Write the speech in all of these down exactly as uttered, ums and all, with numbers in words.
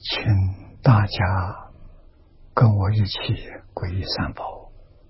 请大家跟我一起皈依三宝。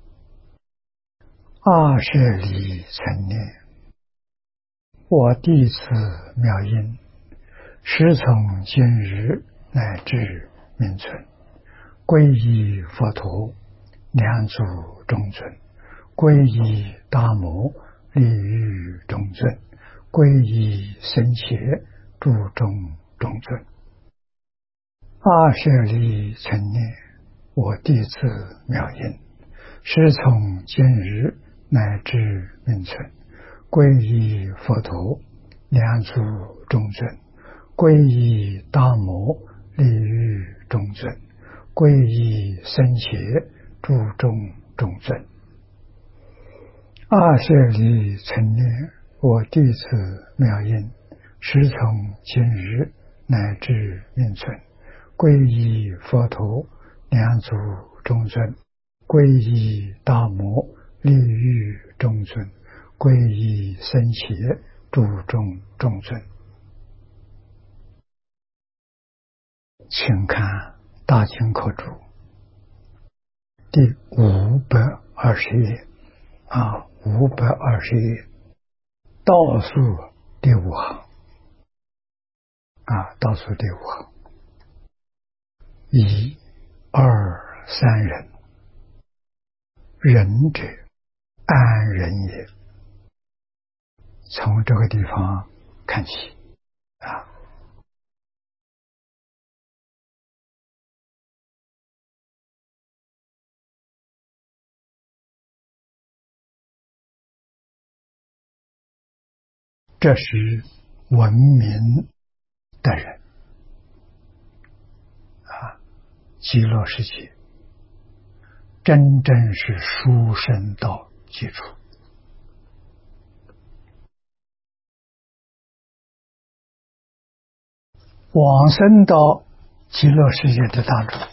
二舍离成念，我弟子妙音，时从今日乃至命存，皈依佛陀，两足中尊；皈依大摩，利欲中尊；皈依僧伽，注中中尊。二舍离成念，我弟子妙音，时从今日乃至命存，皈依佛陀，两足中尊；皈依大摩，利欲中尊；皈依僧伽，注中中尊。二舍离成念，我弟子妙音，时从今日乃至命存，皈依佛陀，两足中尊；皈依大摩，利欲中尊；皈依僧伽，注中中尊。请看大经科注第五百二十页啊，五百二十页倒数第五行啊，倒数第五行，一二三人，人者安人也。从这个地方看起啊，这是文明的人啊，极乐世界真正是殊胜道基础。往生到极乐世界的大众，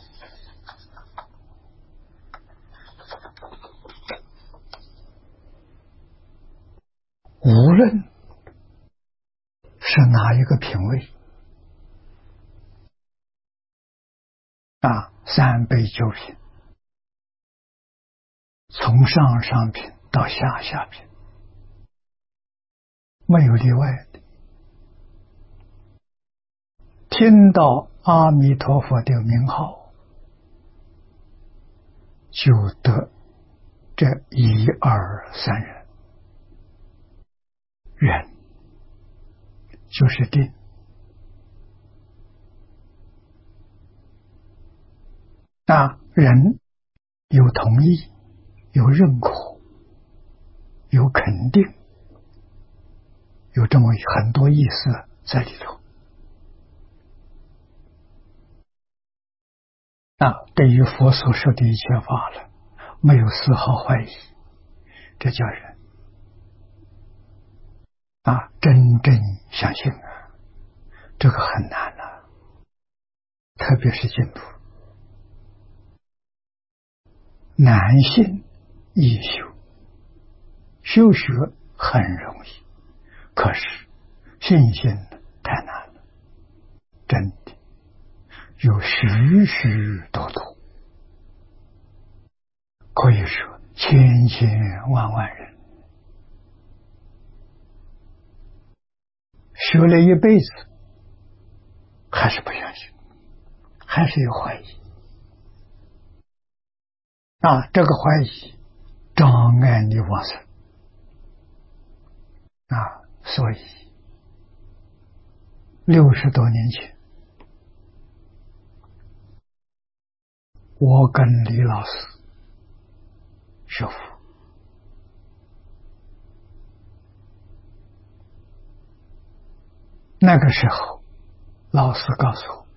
无论是哪一个品位啊，三杯九品，从上上品到下下品，没有例外的。听到阿弥陀佛的名号，就得这一二三人。人就是定，那人有同意，有认可，有肯定，有这么很多意思在里头。那对于佛所说的一切法了，没有丝毫怀疑，这叫人啊，真正相信啊，这个很难啊，特别是净土，难信易修，修学很容易，可是信心太难了，真的有许许多多，可以说千千万万人学了一辈子，还是不相信，还是有怀疑啊，这个怀疑障碍你往生啊，所以六十多年前，我跟李老师学佛，那个时候老师告诉我，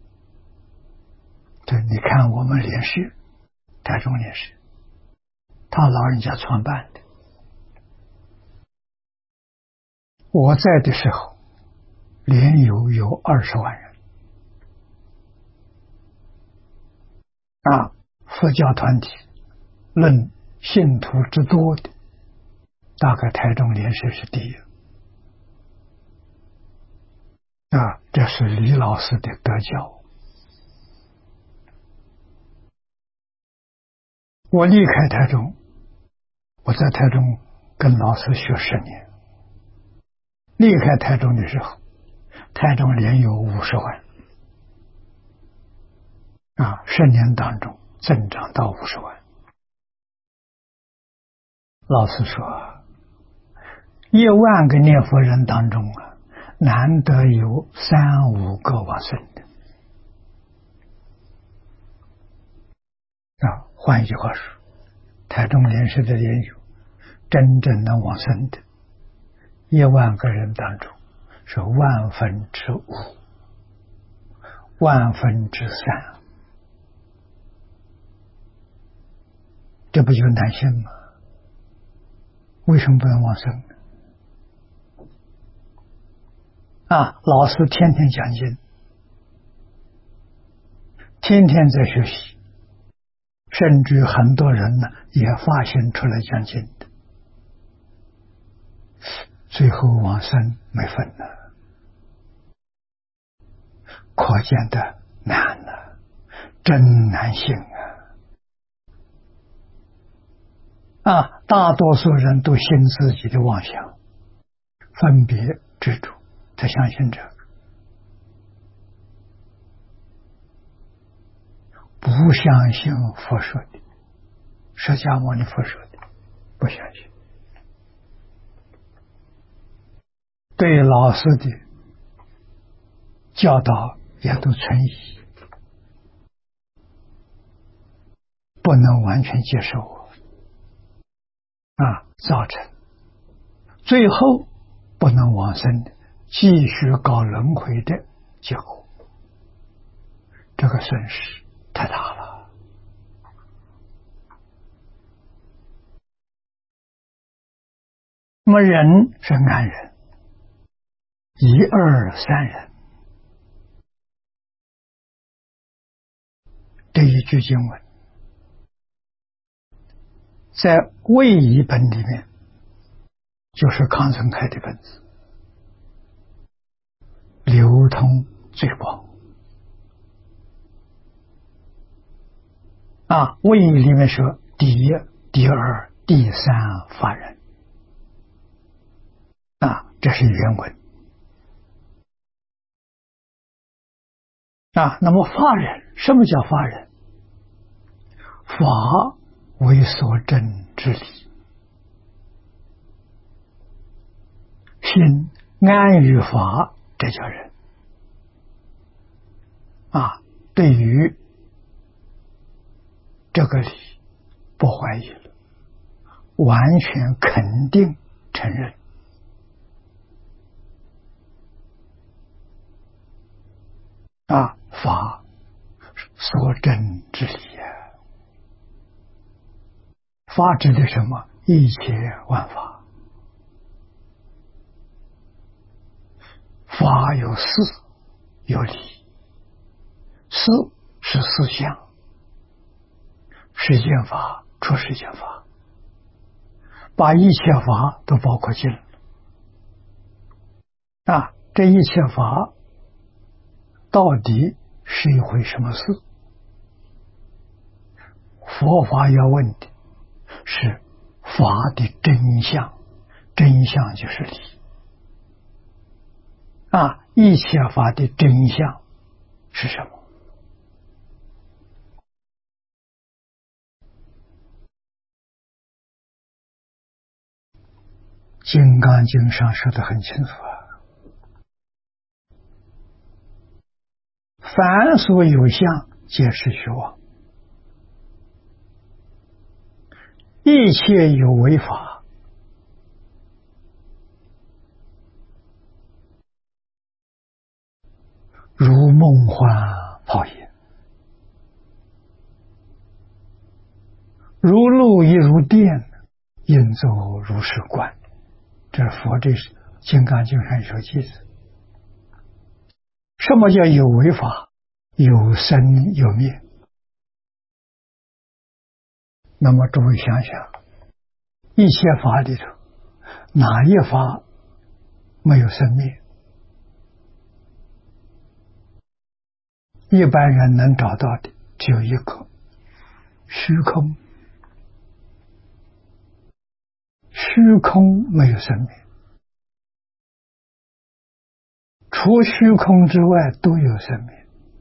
对，你看我们莲师台中莲师，他老人家创办的，我在的时候莲友有二十万人啊，佛教团体论信徒之多的，大概台中莲师是第一啊，这是李老师的德教我离开台中，我在台中跟老师学十年。离开台中的时候，台中连有五十万啊，十年当中增长到五十万。老师说，一万个念佛人当中啊，难得有三五个往生的啊。换一句话说，台中莲师的莲友真正能往生的，一万个人当中是万分之五，万分之三，这不就难信吗？为什么不能往生呢？啊，老师天天讲经，天天在学习，甚至很多人呢也发现出来讲经的，最后往生没分了，可见的难了，真难信啊！啊，大多数人都信自己的妄想，分别执着，他相信这个，不相信佛说的，释迦牟尼佛说的，不相信。对老师的教导也都存疑，不能完全接受啊，造成最后不能往生的，继续搞轮回的结果，这个损失太大了。那么人是安人，一二三人，这一句经文在魏译本里面就是康成开的本子，流通最广啊。魏译里面说第一、第二、第三法人啊，这是原文啊。那么法人，什么叫法人？法为所证之理，心安于法，这叫人啊。对于这个理不怀疑了，完全肯定承认啊，法所证之理啊。法指的什么？一切万法，法有事有理，事是思想，世间法出世间法，把一切法都包括进了啊。这一切法到底是一回什么事？佛法要问的是法的真相，真相就是理啊。一切法的真相是什么？金刚经上说的很清楚啊，凡所有相，皆是虚妄，一切有为法，如梦幻泡影，如露亦如电，应作如是观。这是佛这《金刚经》上所记的。什么叫有为法？有生有灭。那么诸位想想，一切法里头，哪一法没有生灭？一般人能找到的只有一个，虚空虚空没有生命，除虚空之外都有生命。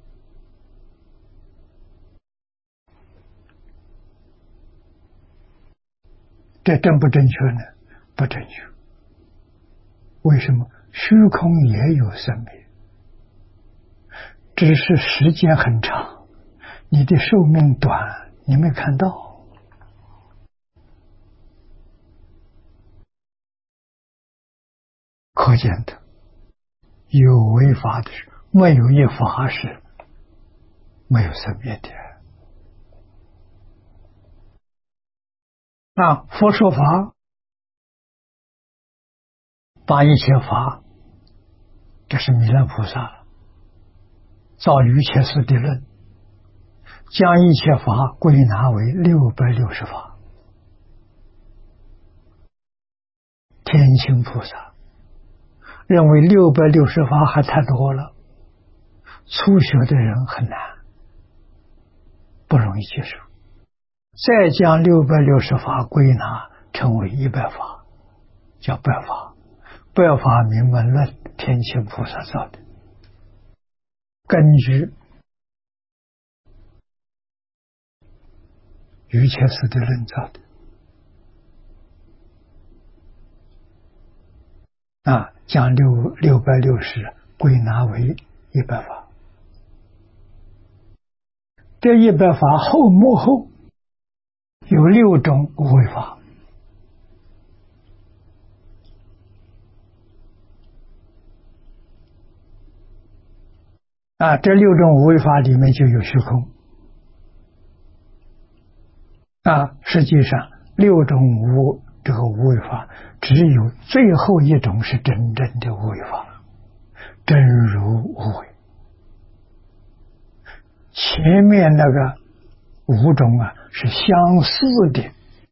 这正不正确呢？不正确。为什么？虚空也有生命，只是时间很长，你的寿命短，你没看到。可见的，有为法的时候，没有一法是没有生灭的。啊，佛说法，把一切法，这是弥勒菩萨造于切实的论，将一切法归纳为六百六十法。天亲菩萨认为六百六十法还太多了，初学的人很难，不容易接受。再将六百六十法归纳成为一百法，叫百法。百法明门论，天亲菩萨造的，根据瑜伽师的论造的。啊，将六六百六十归纳为一百法。这一百法后幕后有六种无为法。啊，这六种无为法里面就有虚空。啊，实际上六种无这个无为法，只有最后一种是真正的无为法，真如无为。前面那个五种啊是相似的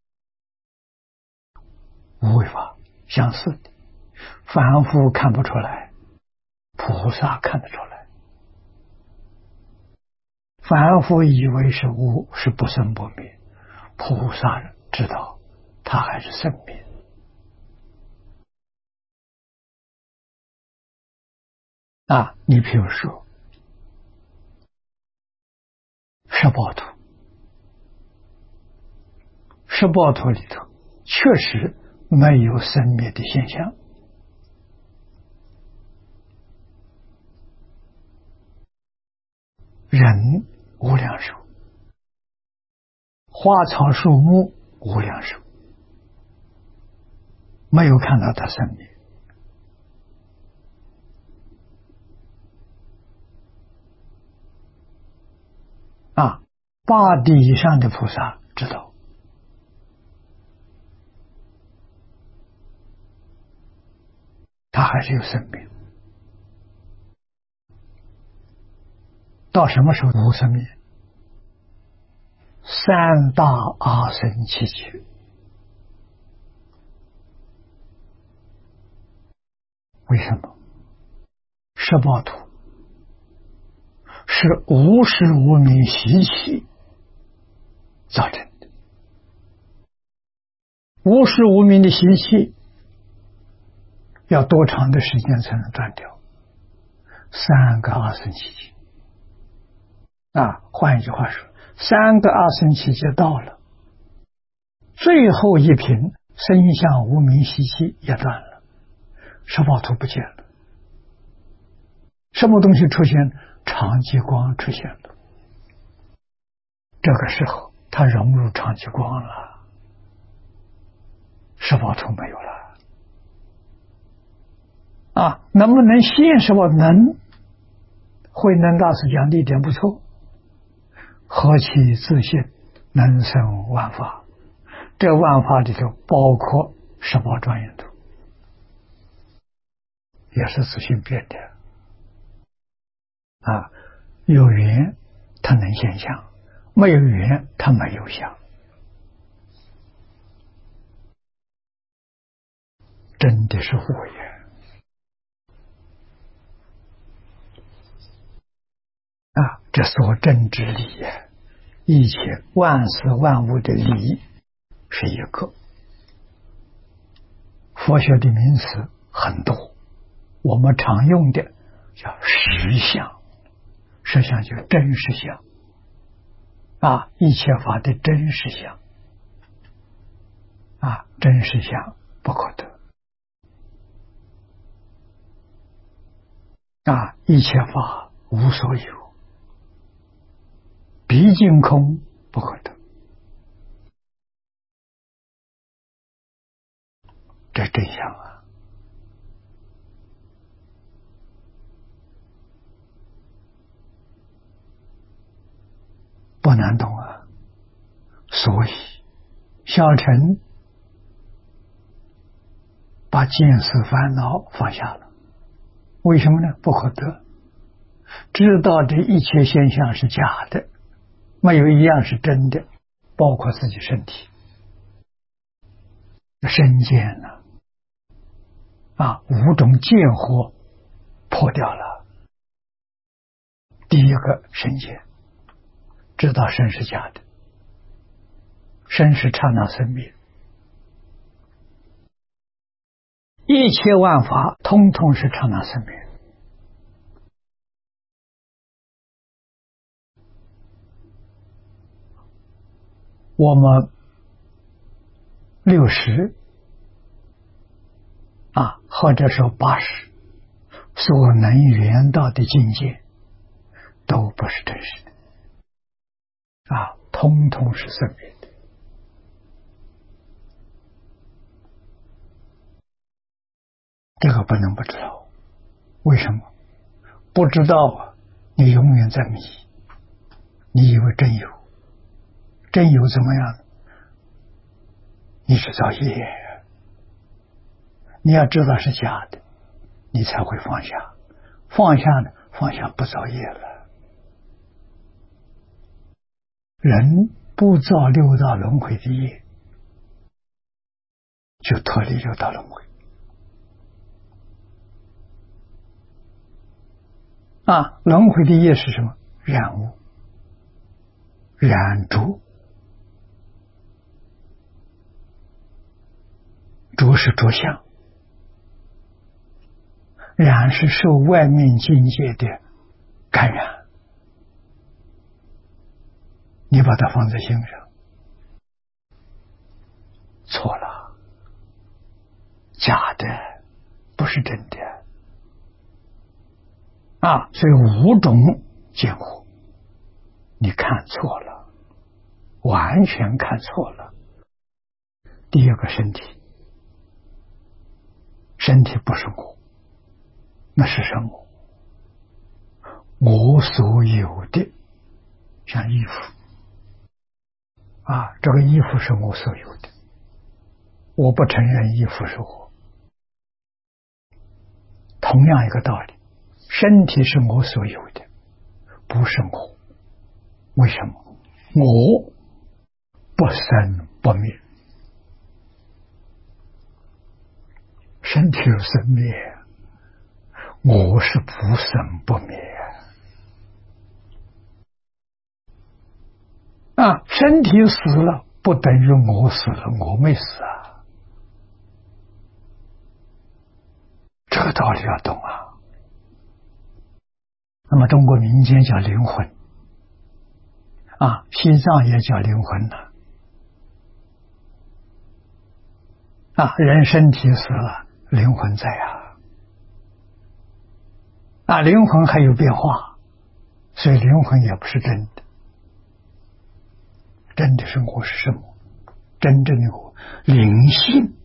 无为法，相似的，凡夫看不出来，菩萨看得出来。凡夫以为是无，是不生不灭，菩萨知道他还是生灭。啊，你比如说十报图，十报图里头确实没有生灭的现象。人无量寿，花草树木无量寿，没有看到它生灭。啊，八地以上的菩萨知道，他还是有生命。到什么时候无生灭？三大阿僧祇劫。为什么？十报图是无始无明习气造成的，无始无明的习气要多长的时间才能断掉？三个阿僧祇劫。啊，换一句话说，三个阿僧祇劫到了，最后一品生相无明习气也断了，十报图不见了。什么东西出现？长极光出现了。这个时候它融入长极光了，十报图没有了。啊，能不能现十报？能。慧能大师讲的一点不错，何其自信，能生万法。这万法里头包括十报庄严图，也是自信变的。啊，有缘它能现象，没有缘它没有相。真的是佛缘。啊，这所真之理呀，一切万事万物的理是一个。 佛学的名词很多，我们常用的叫实相，实相就是真实相啊，一切法的真实相啊，真实相不可得啊，一切法无所有，毕竟空不可得，这真相啊。不难懂啊，所以小乘把见思烦恼放下了，为什么呢？不可得，知道这一切现象是假的，没有一样是真的，包括自己身体身见呢啊，五种见惑破掉了。第一个身见，知道身是假的，身是刹那生灭，一切万法通通是刹那生灭。我们六十啊，或者说八十，所能圆到的境界，都不是真实的啊，通通是生灭的。这个不能不知道，为什么？不知道啊，你永远在迷，你以为真有，真有怎么样？你是造业，你要知道是假的，你才会放下。放下呢，放下不造业了。人不造六道轮回的业，就脱离六道轮回。啊，轮回的业是什么？染污、染浊，浊是着相，染是受外面境界的感染，你把它放在心上，错了，假的，不是真的啊！所以五种见惑，你看错了，完全看错了。第二个身体，身体不是我，那是什么？我所有的，像衣服啊，这个衣服是我所有的，我不承认衣服是我。同样一个道理，身体是我所有的，不是我。为什么？我不生不灭，身体有生灭，我是不生不灭啊！身体死了，不等于我死了，我没死啊！这个道理要懂啊。那么中国民间叫灵魂啊，西藏也叫灵魂呢。啊，人身体死了，灵魂在啊。啊，灵魂还有变化，所以灵魂也不是真的。真的是我是什么？真正的我，灵性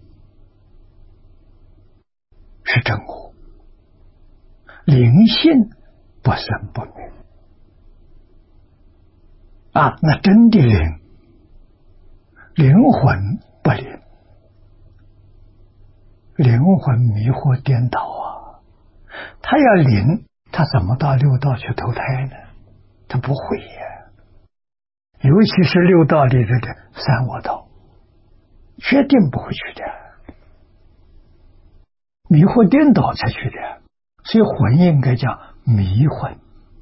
是真我，灵性不生不灭啊！那真的灵，灵魂不灵，灵魂迷惑颠倒啊！他要灵，他怎么到六道去投胎呢？他不会呀，尤其是六道里的三恶道，决定不会去的，迷惑颠倒才去的，所以魂应该叫迷魂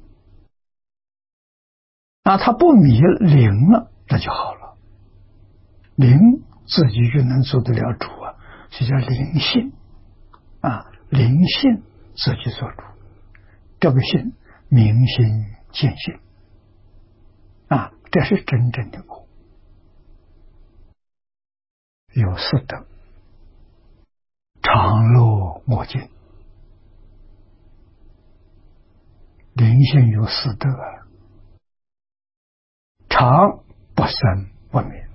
啊，他不迷灵了，那就好了，灵自己就能做得了主啊， 这叫灵性啊，灵性自己做主，这个性明心见性啊，这是真正的我。有四德，常乐我净。灵性有四德，常不生不灭，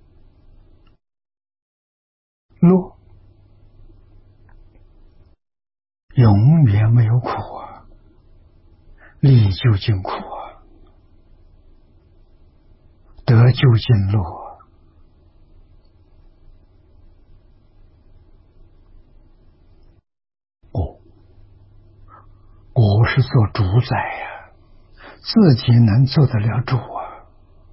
乐永远没有苦啊，利究竟苦啊，得究竟乐。我我是做主宰呀、啊，自己能做得了主啊。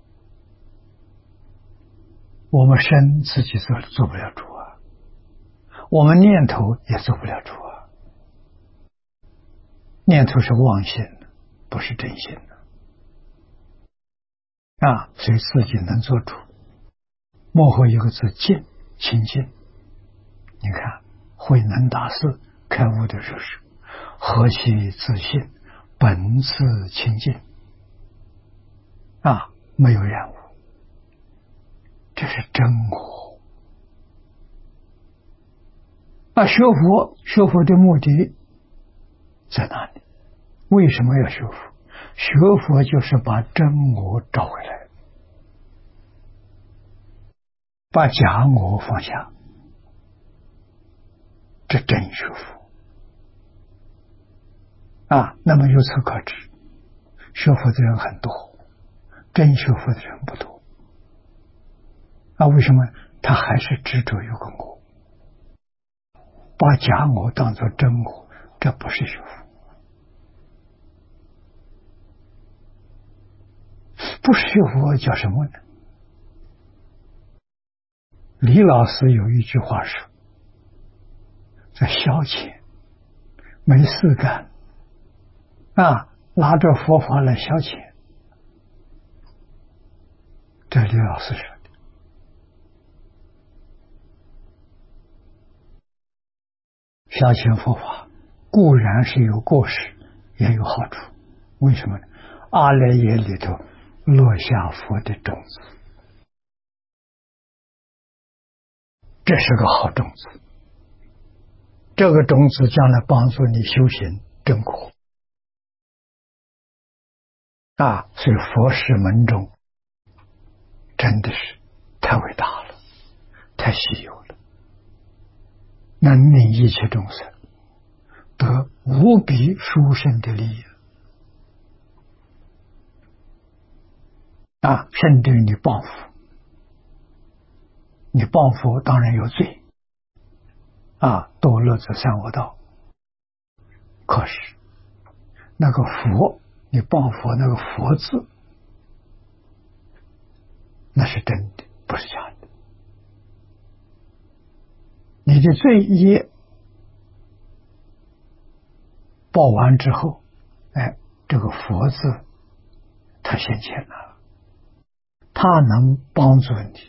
我们身自己做做不了主啊，我们念头也做不了主啊。念头是妄心的，不是真心的啊，所以自己能做主。幕后一个字净，清净。你看慧能大师开悟的时候是何其自信，本自清净啊，没有染污，这是真我。啊，学佛学佛的目的在哪里？为什么要学佛？学佛就是把真我找回来，把假我放下，这真学佛啊。那么由此可知，学佛的人很多，真学佛的人不多啊。为什么？他还是执着有个我，把假我当作真我，这不是学佛。不是学佛叫什么呢？李老师有一句话说，在消遣，没事干啊，拿着佛法来消遣。这李老师说的。消遣佛法固然是有过失，也有好处。为什么呢？阿赖耶里头落下佛的种子，这是个好种子。这个种子将来帮助你修行正果啊！所以佛事门中真的是太伟大了，太稀有了，能令一切众生得无比殊胜的利益啊！甚至于你报复，你报复当然有罪啊，堕落者三恶道。可是那个佛，你报佛那个佛字，那是真的，不是假的。你的罪业报完之后，哎，这个佛字它现前了，它能帮助你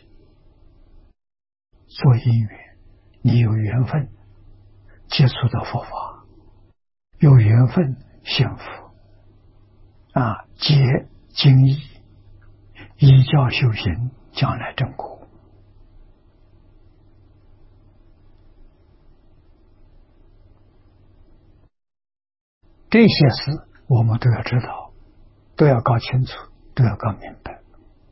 做因缘，你有缘分接触到佛法，有缘分幸福啊，结经义，依教修行，将来正果。这些事我们都要知道，都要搞清楚，都要搞明白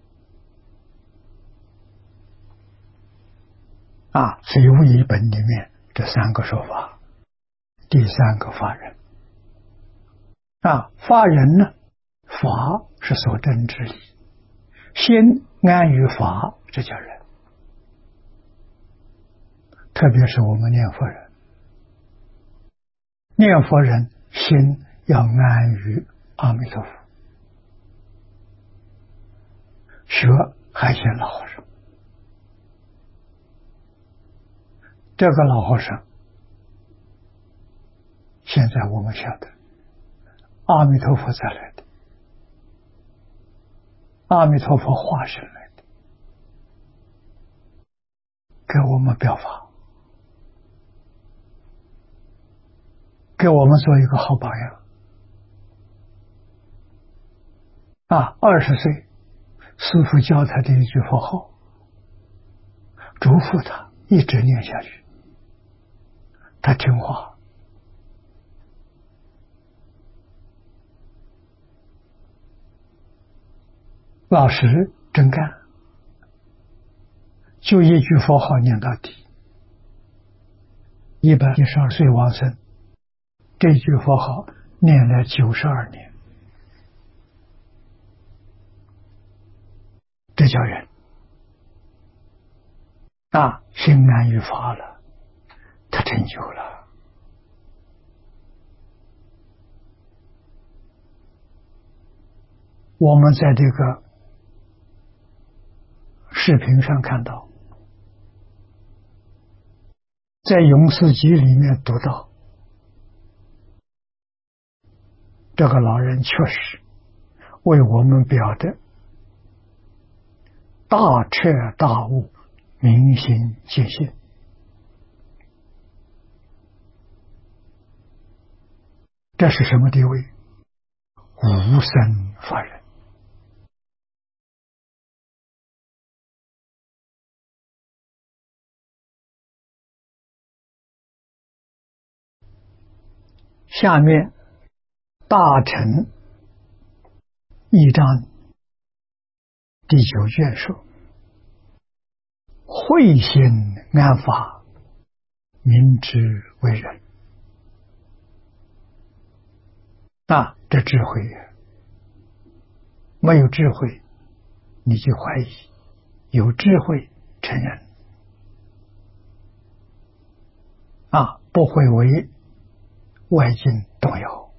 啊。所以《无疑本》里面这三个说法，第三个法人啊，法人呢，法是所证之理，心安于法，这叫人。特别是我们念佛人，念佛人心要安于阿弥陀佛。学还学老和尚，这个老和尚现在我们晓得阿弥陀佛再来的，阿弥陀佛化身来的，给我们表法给我们做一个好榜样。啊，二十岁，师父教他的一句佛号，嘱咐他一直念下去，他听话。老实真干，就一句佛号念到底。一百一十二岁往生，这句佛号念了九十二年，这叫人啊，心安于法了，他成就了。我们在这个视频上看到，在《永世集》里面读到，这个老人确实为我们表的大彻大悟，明心见性。这是什么地位？无生法忍。下面大乘一章第九卷说：慧心安法，明之为人。啊，这智慧呀，没有智慧你就怀疑，有智慧承认。啊，不会为外境动摇。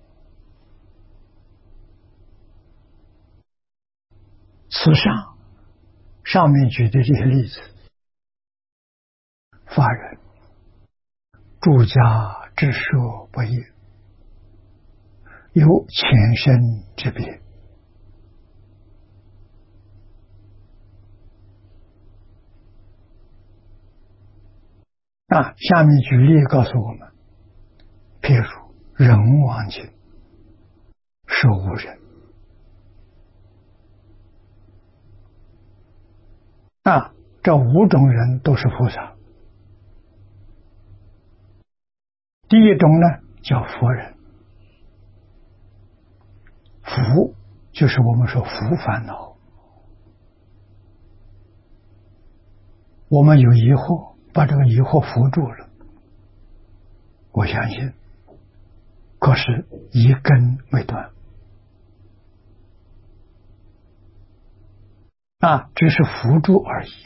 此上上面举的这些例子，法人住家之说不一，有前身之别。啊，下面举例告诉我们，譬如人亡境，是无人。啊，这五种人都是菩萨。第一种呢叫佛人，福就是我们说福烦恼，我们有疑惑，把这个疑惑扶住了，我相信，可是一根未断。啊，只是扶助而已。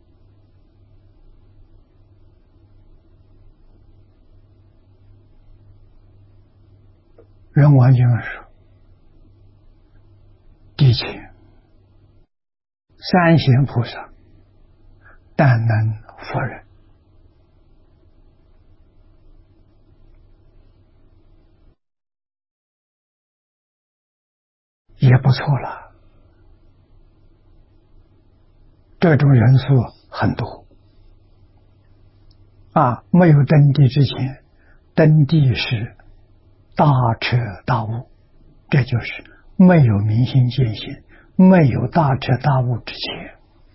人王经说，地前三贤菩萨但能佛人。也不错了，这种人数很多啊！没有登地之前，登地是大彻大悟，这就是没有明心见性，没有大彻大悟之前，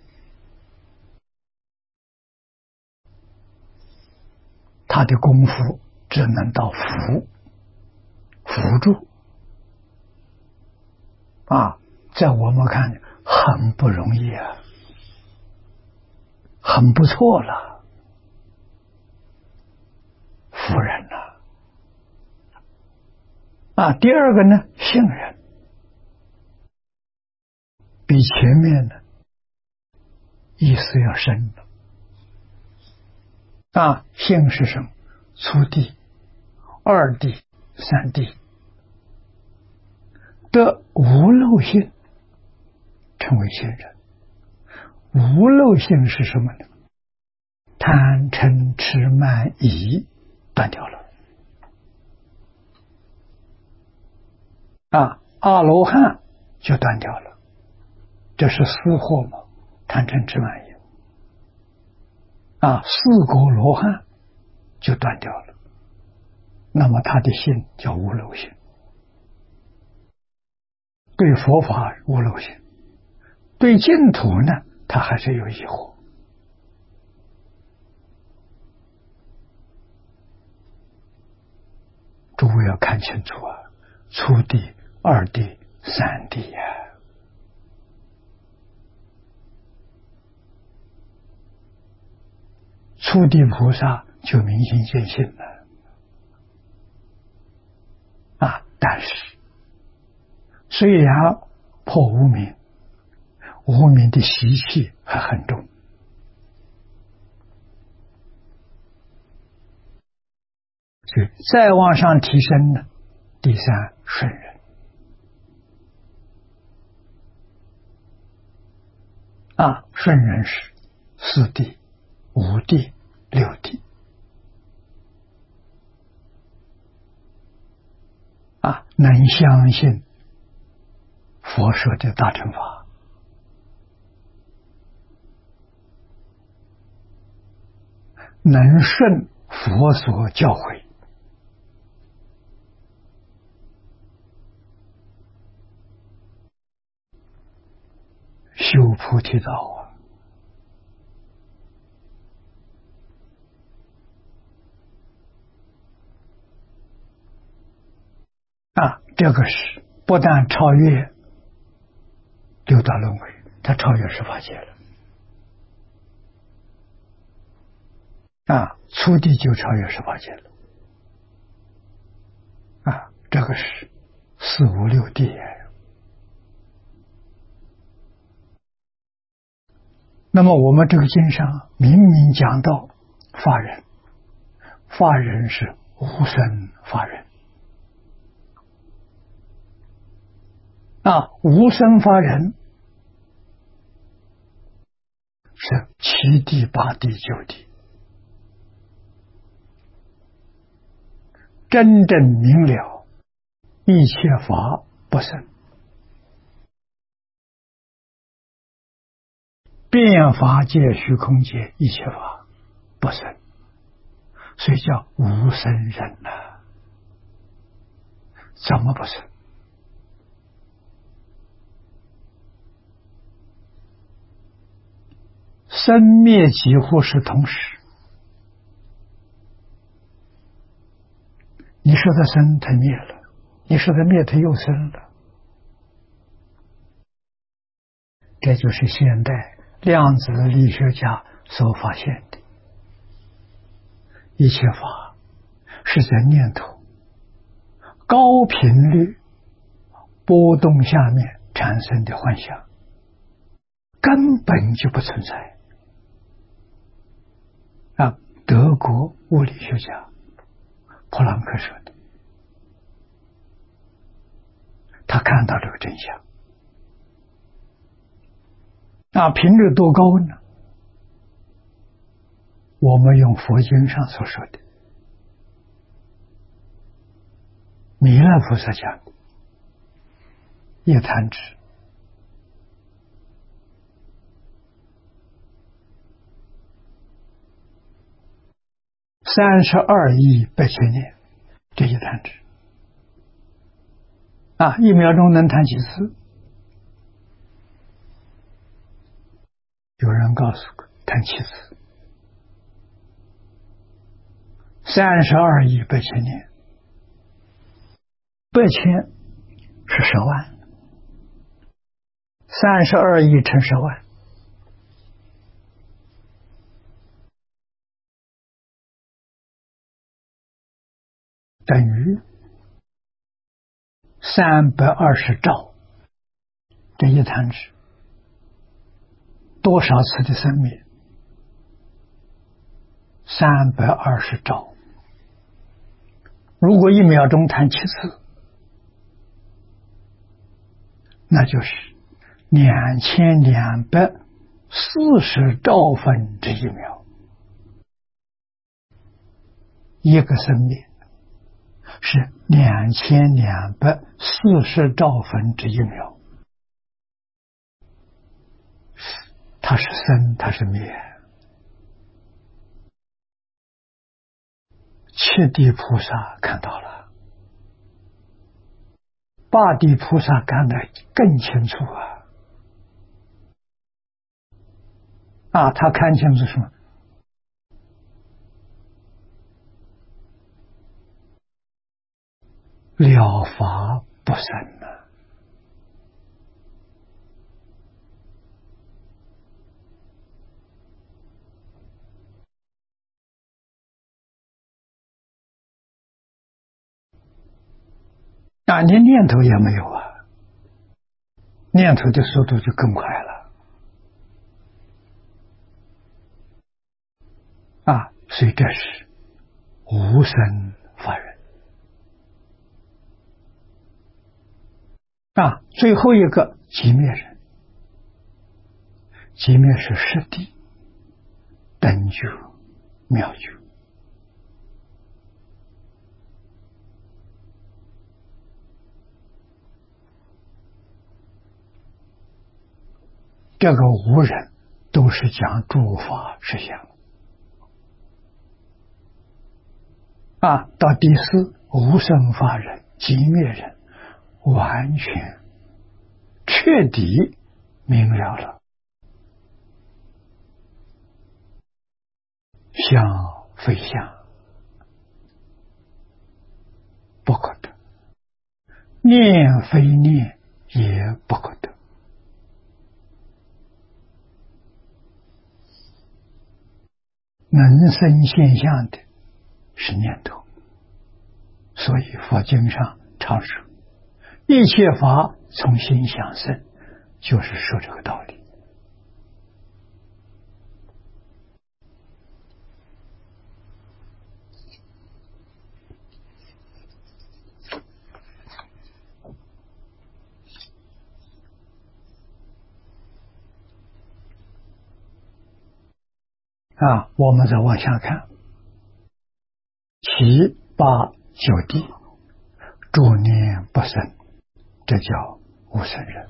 他的功夫只能到辅辅助啊，在我们看很不容易啊，很不错了，夫人呐、啊，啊，第二个呢，信任，比前面的意思要深了。啊，信是什么？初地、二地、三地，得无漏性，称为信任。无漏性是什么呢？贪嗔痴慢疑断掉了。啊，阿罗汉就断掉了，这是四惑嘛，贪嗔痴慢疑。啊，四果罗汉就断掉了。 那么他的心叫无漏心，对佛法无漏心，对净土呢，他还是有疑惑。诸位要看清楚啊，初地、二地、三地呀、啊。初地菩萨就明心见性了啊，但是虽然破无明，无明的习气还很重。所以再往上提升呢，第三顺人啊，顺人是四地、五地、六地啊，能相信佛说的大乘法，能顺佛所教诲，修菩提道啊！啊，这个是不但超越六道轮回，他超越十法界了啊！初地就超越十法界了啊！这个是四五六地也。那么我们这个经上明明讲到法人，法人是无生法人啊，无生法人是七地、八地、九地，真正明了一切法不生，变法界、虚空界一切法不生，所以叫无生人呐、啊。怎么不生？生灭几乎是同时。你说它生，它灭了；你说它灭，它又生了。这就是现代量子力学家所发现的，一切法是在念头高频率波动下面产生的幻想，根本就不存在啊！德国物理学家普朗克说的，他看到这个真相。那频率多高呢？我们用佛经上所说的弥勒菩萨讲的一弹指三十二亿八千年，这一弹指啊，一秒钟能弹几次？有人告诉我，弹七次。三十二亿八千年，八千是十万，三十二亿乘十万，等于三百二十兆。这一弹指多少次的生命？三百二十兆。如果一秒钟弹七次，那就是两千两百四十兆分之一秒。一个生命是两千两百四十兆分之一秒，它是生，它是灭。 七地菩萨看到了，八地菩萨看得更清楚啊！啊，他看清楚什么？了法不生了。啊，连念头也没有啊，念头的速度就更快了啊，所以这是无生法忍啊。最后一个寂灭人，寂灭是实地等觉妙觉，这个无人都是讲诸法实相啊。到第四无生法忍寂灭人，完全彻底明了了，相非相不可得，念非念也不可得。能生现象的是念头，所以佛经上常说一切法从心想生，就是说这个道理啊。我们再往下看，七八九地诸念不生，这叫无生人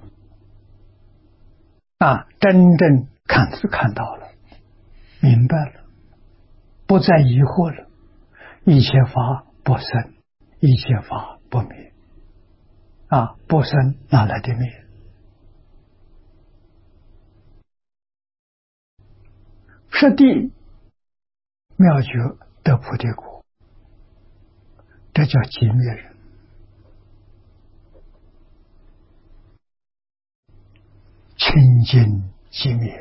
啊。真正看看到了，明白了，不再疑惑了，一切法不生，一切法不灭啊。不生哪来的灭？实地妙觉得菩提果，这叫寂灭人。清净寂灭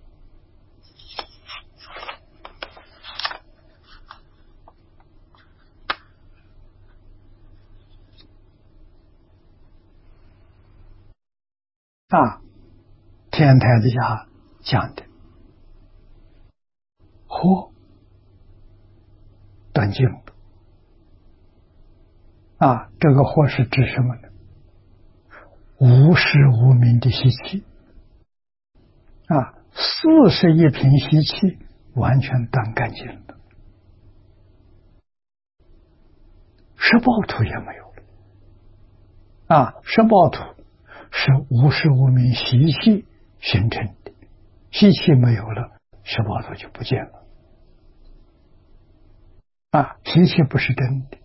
啊。天台底下讲的惑断尽啊，这个惑是指什么呢？无始无明的习气啊，四十一品习气完全断干净了，十报土也没有了啊。十报土是无始无明习气形成的，习气没有了，十报土就不见了啊。习气不是真的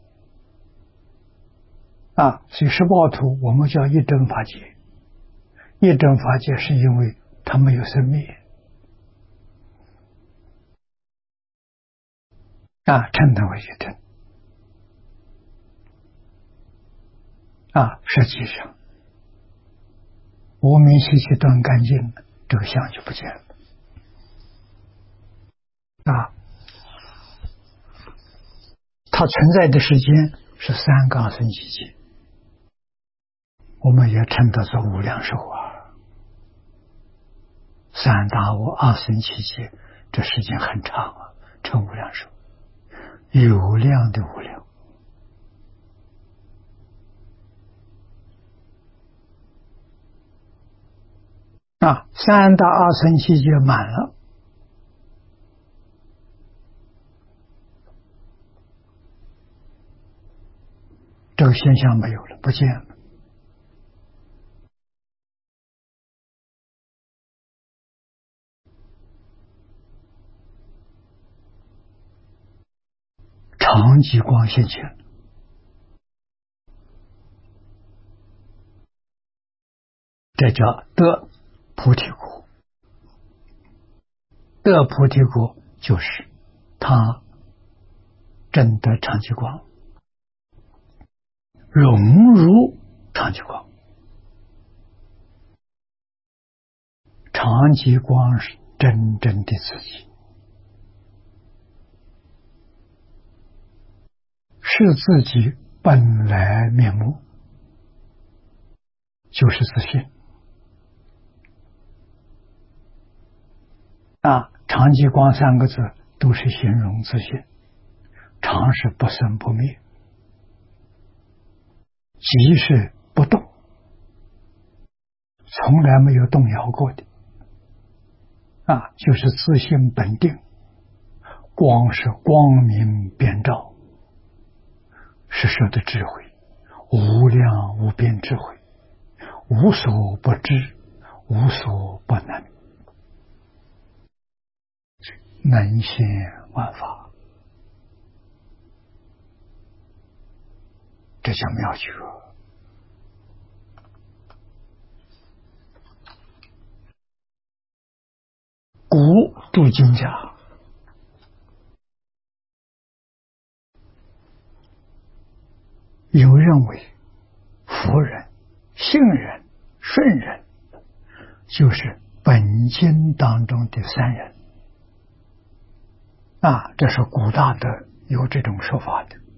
啊，所以十报土我们叫一真法界，一真法界是因为它没有生灭啊，称它为一真啊。实际上无明习气断干净了，这个相就不见了啊。它存在的时间是三个二生期间，我们也称它是无量寿啊。三大无二生期间，这时间很长啊，称无量寿，有量的无量啊。三大二生期间满了，这个现象没有了，不见了，常常寂光现前，这叫得菩提果。得菩提果就是他证得常寂光，融入常寂光。常寂光是真正的自己，是自己本来面目，就是自信。啊，常寂光三个字都是形容自信。常是不生不灭，即是不动，从来没有动摇过的。啊，就是自信本定，光是光明遍照，是说的智慧，无量无边智慧，无所不知，无所不能，能现万法，这叫妙觉。古诸经家有认为佛人、信人、顺人就是本经当中的三人啊，这是古大德有这种说法的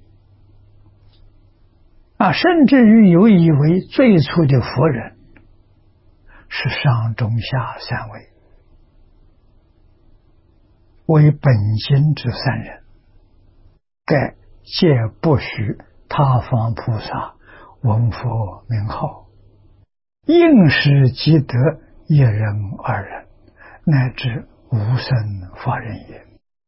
啊，甚至于有以为最初的佛人是上中下三位，为本经之三人，盖皆不许他方菩萨闻佛名号，应时即得一人二人，乃至无生法忍也。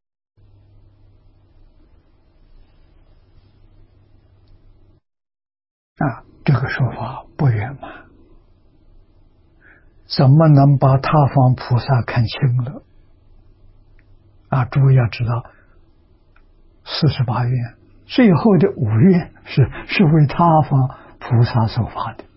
啊，这个说法不圆满，怎么能把他方菩萨看清了？啊，诸位要知道，四十八愿最后的五愿是是为他方菩萨所发的，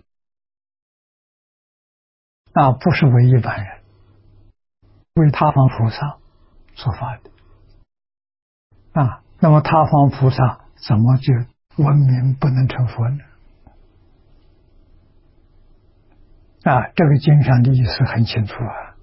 啊，不是为一般人，为他方菩萨所发的。啊，那么他方菩萨怎么就闻名不能成佛呢？啊，这个经上的意思很清楚啊。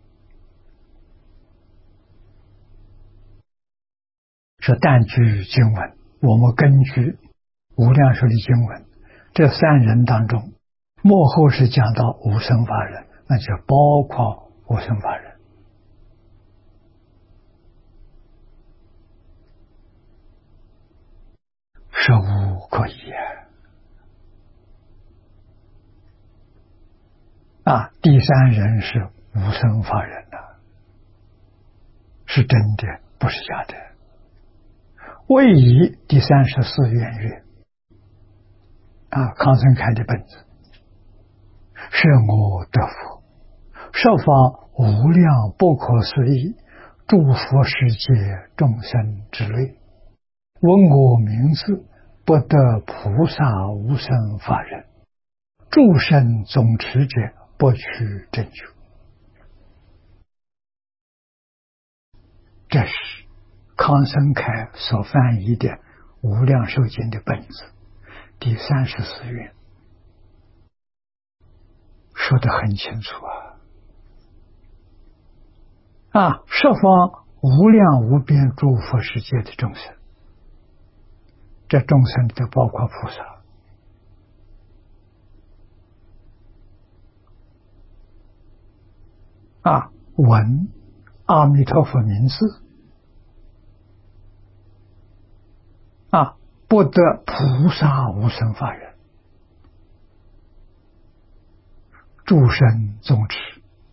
是但据经文，我们根据无量寿的经文，这三人当中，末后是讲到无生法忍，那就包括无生法忍。实无可疑啊！第三人是无生法忍呐、啊，是真的，不是假的。为以第三十四愿曰啊，康生开的本子，是我得福，设法无量不可思议，诸佛世界众生之类，闻我名字，不得菩萨无生法忍，诸生总持者，不取正觉。这是康生开所翻译的《无量寿经》的本子，第三十四愿，说得很清楚啊！啊，十方无量无边诸佛世界的众生，这众生都包括菩萨。啊，闻阿弥陀佛名字，啊，不得菩萨无生法忍，诸生总持。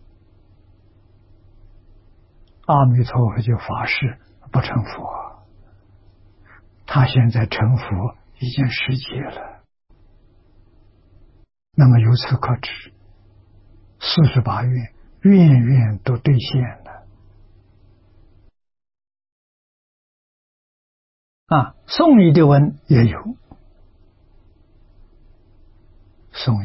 阿弥陀佛就发誓不成佛，他现在成佛已经十劫了。那么由此可知，四十八愿愿愿都兑现了。 啊，宋义的文也有，宋义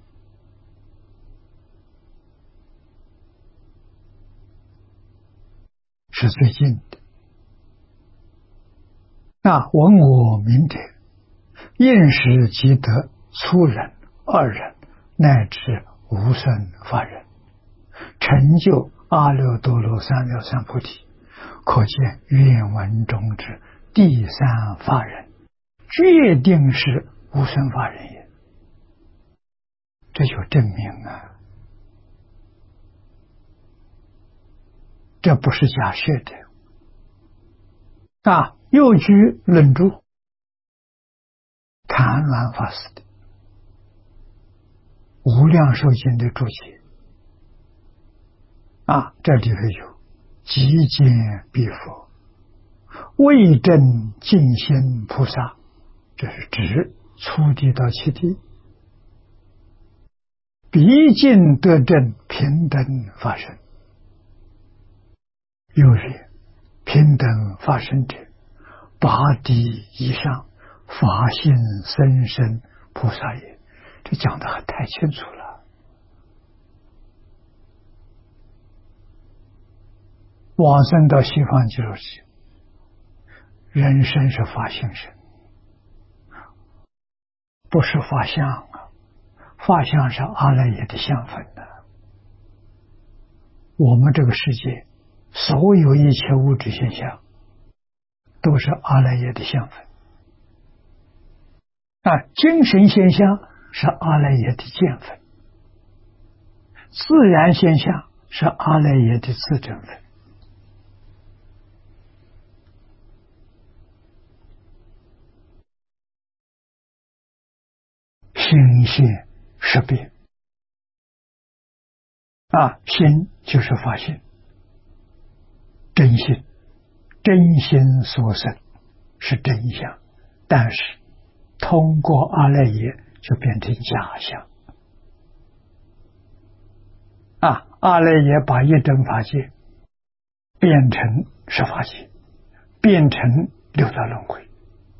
是最近的。啊，闻我名者，应时即得粗人、二人，乃至无生法忍，成就阿耨多罗三藐三菩提。可见愿文中之第三法忍，决定是无生法忍也。这就证明啊，这不是假设的。啊，又据论著谭鸾法师的《无量寿经》的注解啊，这里头有极见必佛，为证净心菩萨，这是指初地到七地，毕竟得证平等法身。又曰平等法身者，八地以上法性深深菩萨也。这讲的太清楚了。往生到西方极乐世界，人生是法性身，不是法相啊。法相是阿赖耶的相分的。我们这个世界所有一切物质现象都是阿赖耶的相分啊，精神现象是阿赖耶的见分，自然现象是阿赖耶的自证分。心现识别啊，心就是法性，真心，真心所生是真相，但是通过阿赖耶就变成假象啊！阿赖耶把一真法界变成十法界，变成六道轮回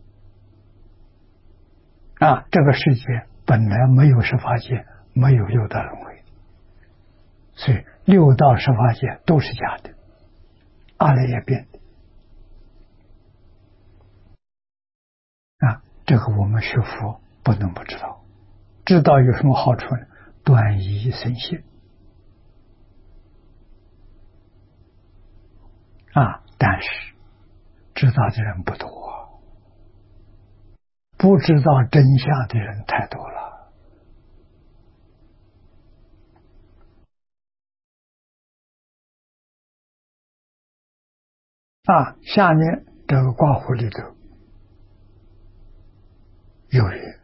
啊！这个世界本来没有十法界，没有六道轮回，所以六道十法界都是假的，阿赖耶变的啊！这个我们学佛不能不知道，知道有什么好处呢？断疑生信啊！但是知道的人不多，不知道真相的人太多了啊！下面这个卦弧里头有曰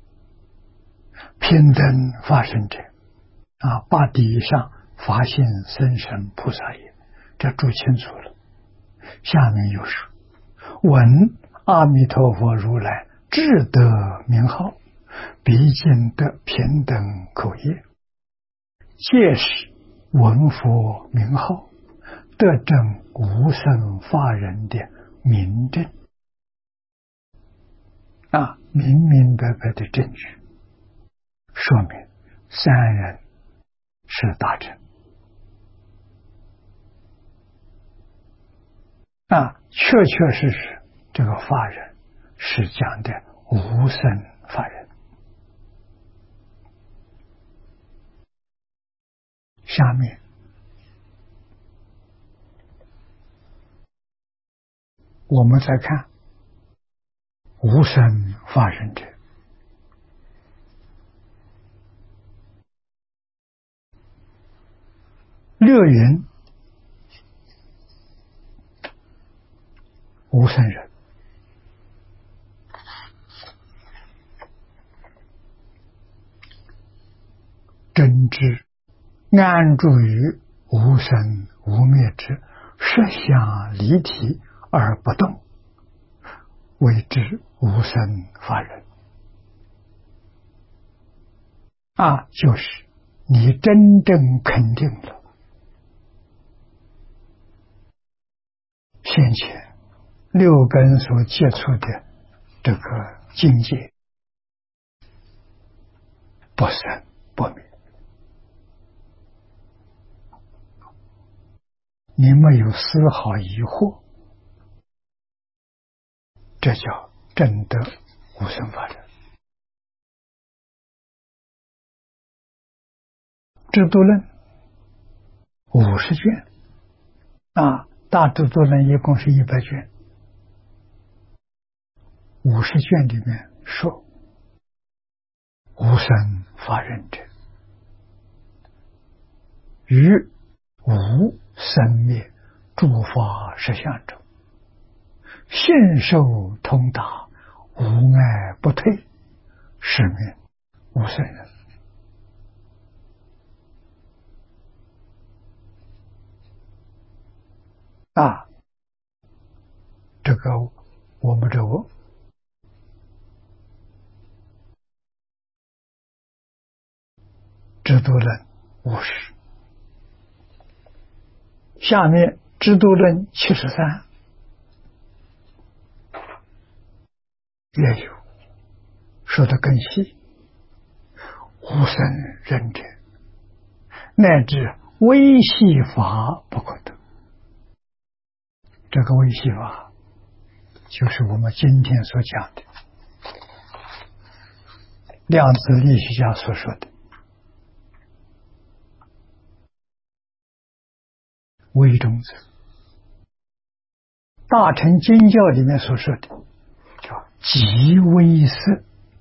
平等发生者啊，八地以上法性深深菩萨也。这注清楚了。下面又说闻阿弥陀佛如来智德名号，毕竟得平等口业，届时闻佛名号，得证无生法忍的明证啊，明明白白的证据，说明三人是大乘啊，确确实实这个法忍是讲的无生法忍。下面我们再看无生法忍者，略云无生忍，真知安住于无生无灭之实相离体而不动，谓之无生法忍啊，就是你真正肯定了现前六根所接触的这个境界不生不灭，你没有丝毫疑惑，这叫正得无生法忍。制度论五十卷啊，大制度论一共是一百卷，五十卷里面说无生法忍者，于无生灭诸法实相中，信受通达，无碍不退，是名无生忍。啊，这个我们这个制度论五十，下面制度论七十三也有说得更细，无生忍者，乃至微细法不可得。这个微细法就是我们今天所讲的量子力学家所说的微中子，大乘经教里面所说的叫极微色，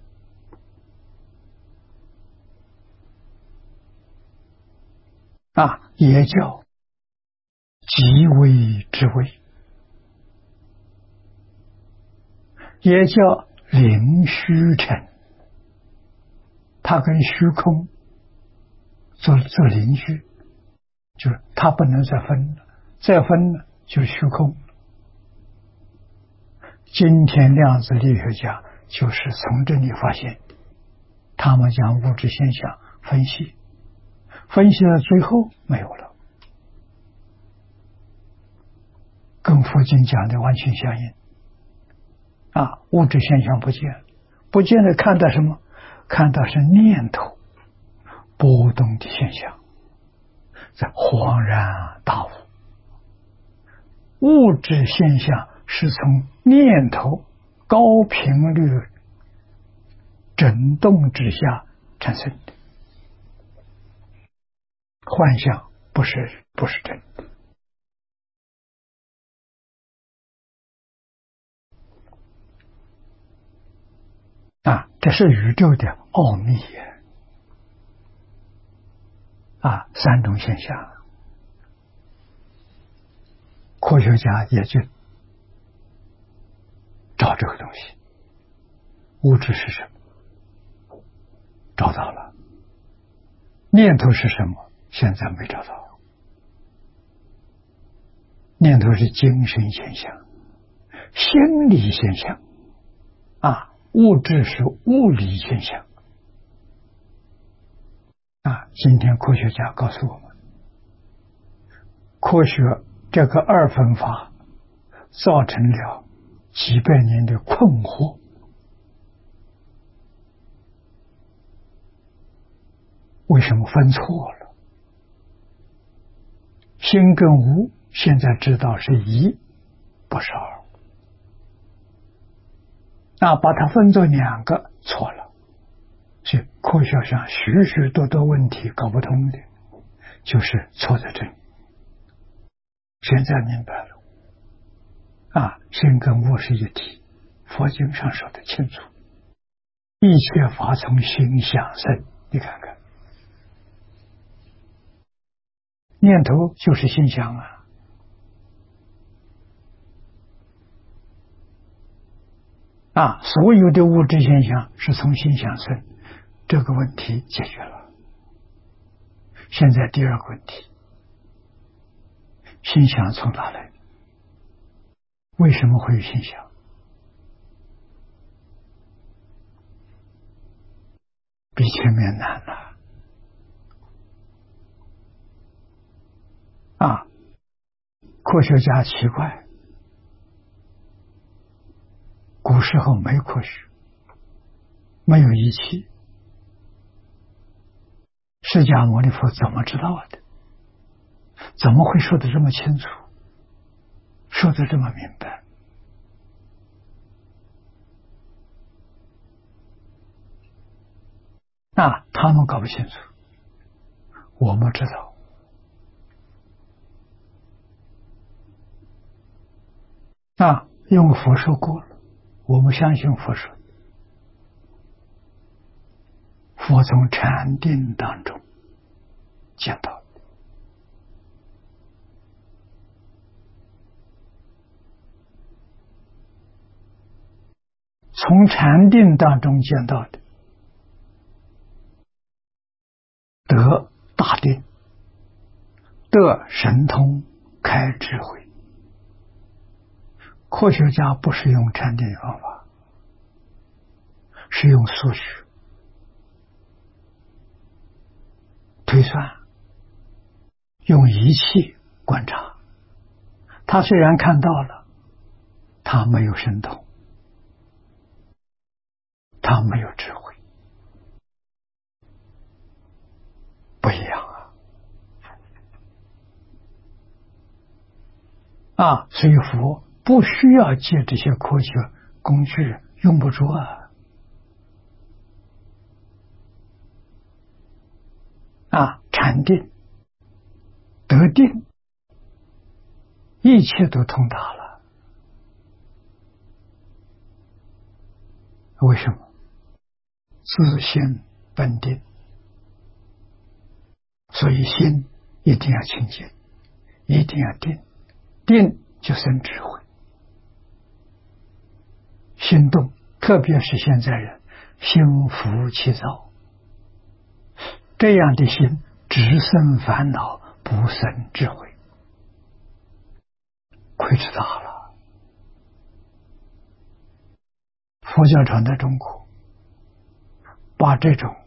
啊，也叫极微之微，也叫灵虚尘，它跟虚空做做邻居，就是它不能再分了，再分了就是虚空。今天量子力学家就是从这里发现，他们将物质现象分析，分析到最后没有了，跟佛经讲的完全相应。啊，物质现象不见，不见了，看到什么？看到是念头波动的现象，这恍然大悟。物质现象是从念头高频率震动之下产生的，幻象不是不是真的。啊，这是宇宙的奥秘呀！啊，三种现象，科学家也就找这个东西，物质是什么？找到了。念头是什么？现在没找到。念头是精神现象、心理现象，啊，物质是物理现象。啊，今天科学家告诉我们，科学这个二分法造成了几百年的困惑。为什么分错了？心跟无现在知道是一，不是二，那把它分作两个错了。所以科学上许许多多问题搞不通的，就是错在这里。现在明白了，啊，心跟无是一体，佛经上说的清楚，一切法从心想生。你看看，念头就是心想啊。啊，所有的物质现象是从心想生，这个问题解决了。现在第二个问题，心想从哪来？为什么会有心想？比前面难了。啊，科学家奇怪， 古时候没科学，没有仪器，释迦牟尼佛怎么知道的？怎么会说得这么清楚，说得这么明白？啊，他们搞不清楚，我们知道。啊，因为佛说过了，我们相信佛说。佛从禅定当中见到，从禅定当中见到的，得大定，得神通，开智慧。科学家不是用禅定方法，是用数学推算，用仪器观察。他虽然看到了，他没有神通，他没有智慧，不一样啊！啊，所以佛不需要借这些科学工具，用不着啊！啊，禅定得定，一切都通达了。为什么？自心本定，所以心一定要清净，一定要定，定就生智慧。心动，特别是现在人心浮气躁，这样的心只生烦恼，不生智慧，亏吃大了。佛教传在中国，把这种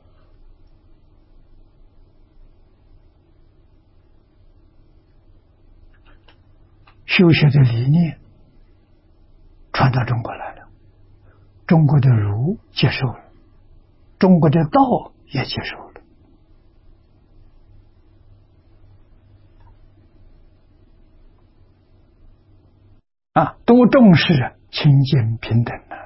修学的理念传到中国来了，中国的儒接受了，中国的道也接受了。啊，都重视清净平等的，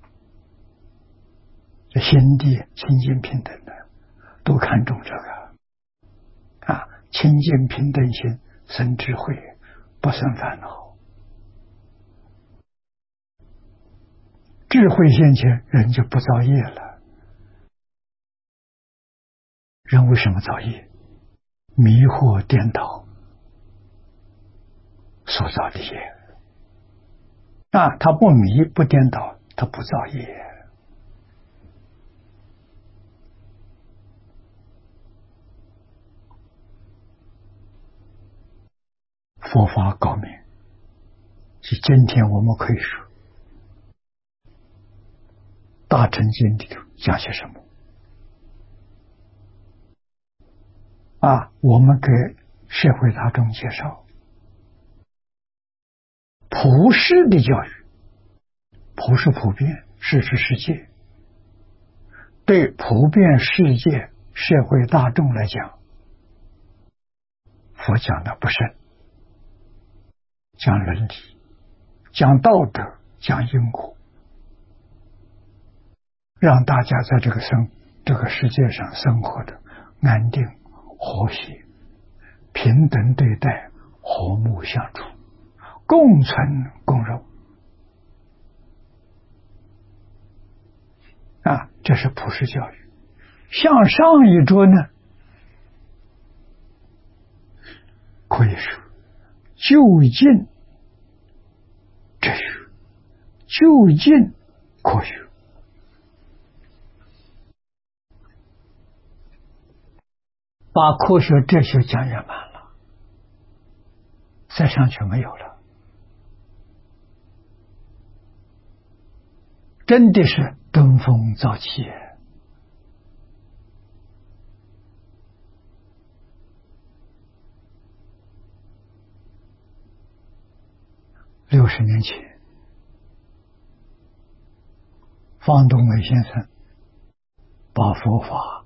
这心地清净平等的，都看重这个。啊，清净平等心生智慧，不生烦恼。智慧现前，人就不造业了。人为什么造业？迷惑颠倒所造的业。啊，他不迷不颠倒，他不造业。佛法高明，是今天我们可以说大乘经里头讲些什么啊？我们给社会大众介绍普世的教育，普是普遍，世是世界。对普遍世界社会大众来讲，佛讲的不深，讲伦理，讲道德，讲因果，让大家在这个生这个世界上生活的安定和谐，平等对待，和睦相处，共存共荣啊，这是普世教育。向上一桌呢，可以说就近哲学，就近科学，把科学哲学讲圆满了，再上去没有了。真的是登峰造极。六十年前， 方东美先生把佛法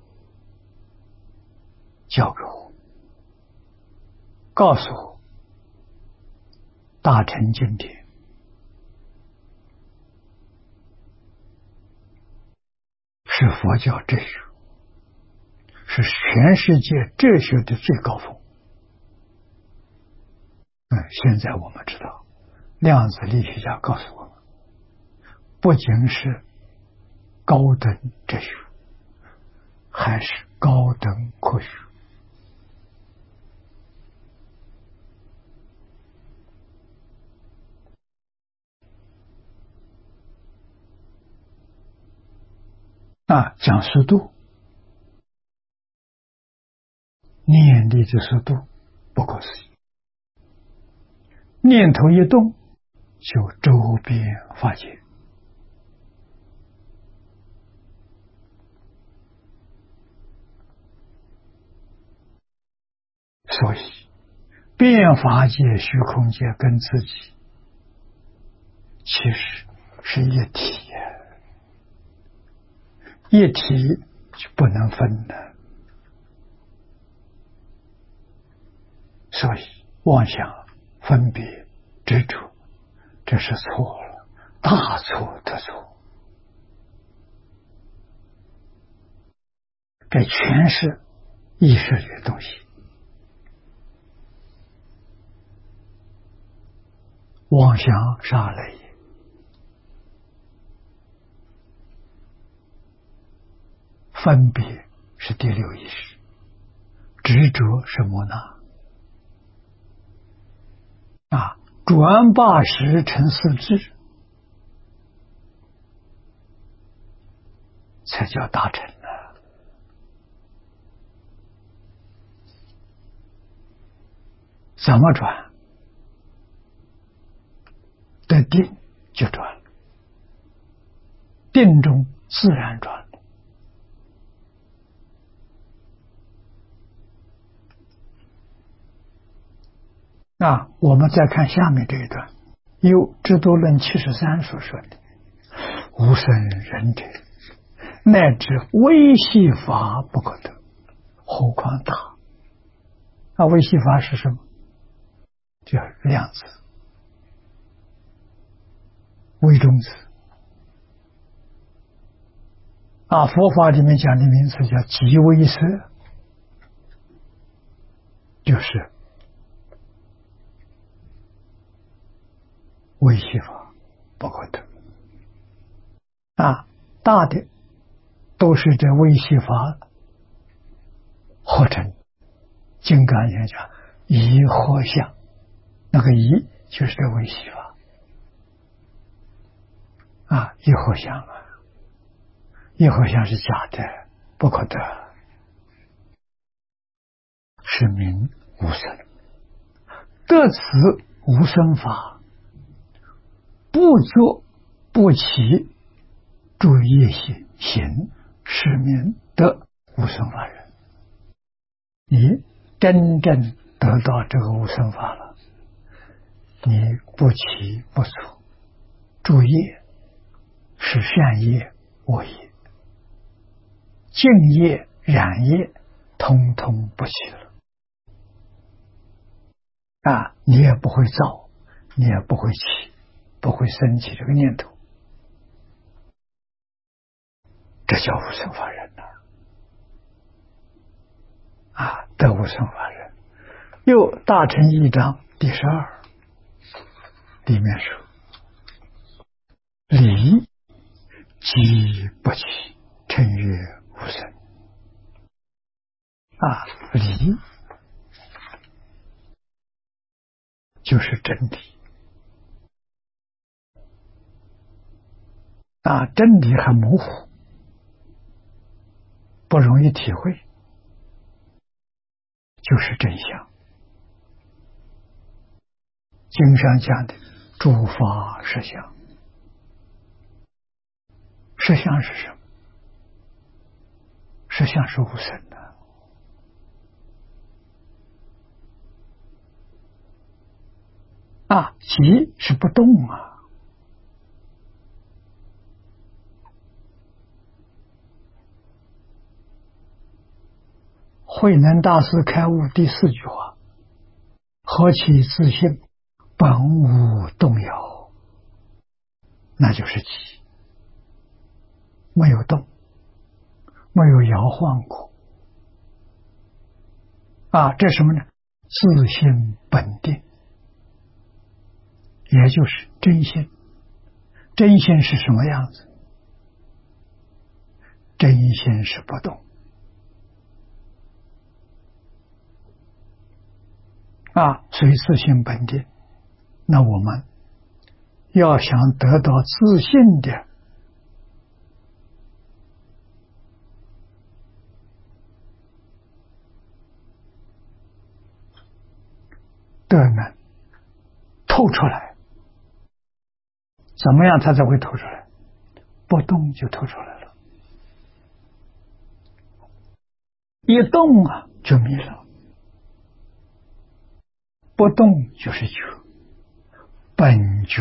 教给我，告诉我大乘经典是佛教哲学，是全世界哲学的最高峰。嗯，现在我们知道，量子力学家告诉我们，不仅是高等哲学，还是高等科学。啊，讲速度，念力的速度不可思议，念头一动就周边发现。所以变法界、虚空界跟自己其实是一体呀，一体就不能分的。所以妄想、分别、执着，这是错了，大错特错。这全是意识里的东西。妄想是二类，分别是第六意识，执着是摩那啊，转八识成四智，才叫大乘呢。怎么转？得定就转了，定中自然转了。那我们再看下面这一段，有《智度论》七十三所说的无生忍者，乃至微细法不可得，何况大。那微细法是什么？就是量子、微中子啊。佛法里面讲的名词叫极微色，就是微细法不可得啊。大的都是这微细法合成。金刚经讲以合相，那个以就是这微细法啊，以合相啊，以合相是假的，不可得，是名无生。得此无生法，不作不起诸业行行，是名得无生法人。你真正得到这个无生法了，你不起不作，诸业是善业、恶业、净业、染业，通通不起了啊！你也不会造，你也不会起，不会升起这个念头，这叫无生法人呐！啊，得无生法人。又大乘一章第十二里面说：理即不起，称曰无生。啊，理就是真理啊，真理很模糊，不容易体会，就是真相。经上讲的诸法实相，实相是什么？实相是无生的啊，即是不动啊。 慧能大师开悟第四句话：何其自性，本无动摇。那就是寂，没有动，没有摇晃过。啊，这什么呢？自性本定，也就是真性。真性是什么样子？真性是不动。啊，所以自性本定。那我们要想得到自信的德能透出来，怎么样它才会透出来？不动就透出来了，一动啊就迷了，不动就是觉，本觉。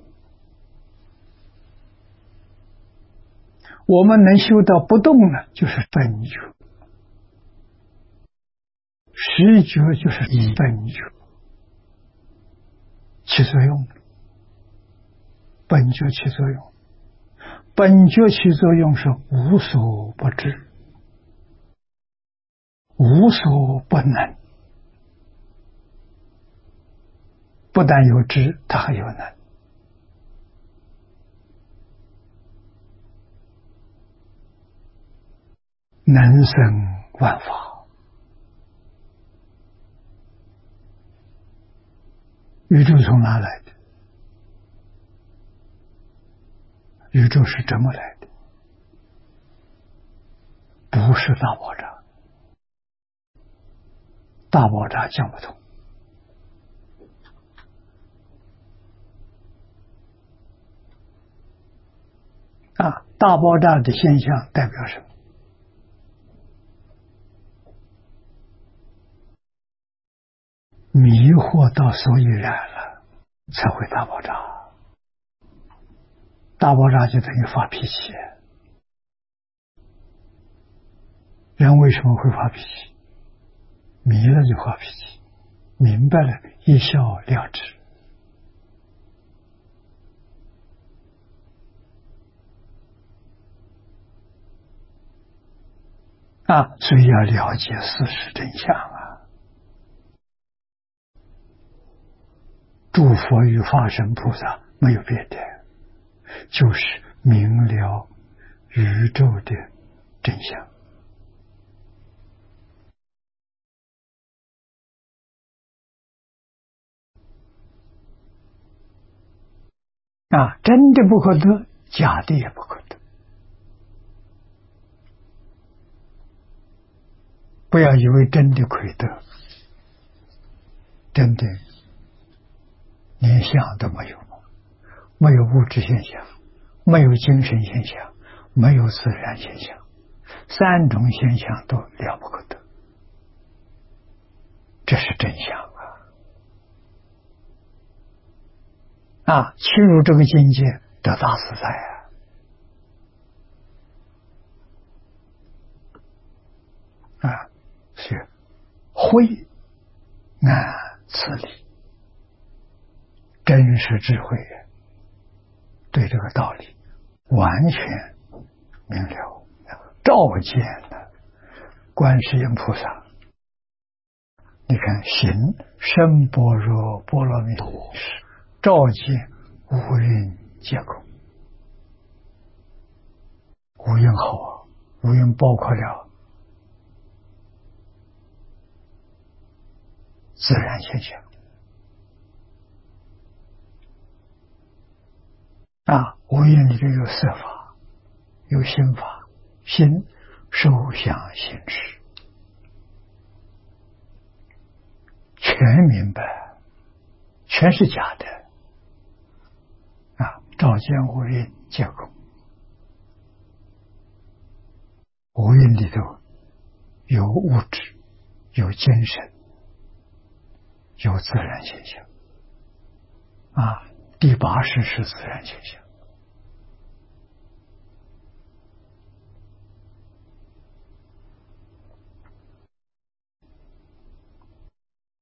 我们能修到不动呢，就是本觉；实觉就是以本觉起作用，本觉起作用，本觉起作用是无所不知，无所不能。不但有知，它还有能。能生万法。宇宙从哪来的？宇宙是怎么来的？不是大爆炸，大爆炸讲不通。啊，大爆炸的现象代表什么？迷惑到所以然了，才会大爆炸。大爆炸就等于发脾气。人为什么会发脾气？迷了就发脾气，明白了一笑了之。啊，所以要了解事实真相啊！诸佛与法身菩萨没有别的，就是明了宇宙的真相。啊，真的不可得，假的也不可得。不要以为真的可以得，真的连相都没有，没有物质现象，没有精神现象，没有自然现象，三种现象都了不可得，这是真相啊！啊，进入这个境界得大自在啊！啊，是慧安此理，真实智慧对这个道理完全明了，照见了观世音菩萨。你看行深般若波罗蜜多时，照见五蕴皆空。五蕴好啊，五蕴包括了自然现象啊，五蕴里头有色法，有心法，心受想行识，全明白，全是假的啊！照见五蕴皆空，五蕴里头有物质，有精神，有自然现象啊！第八识是自然现象。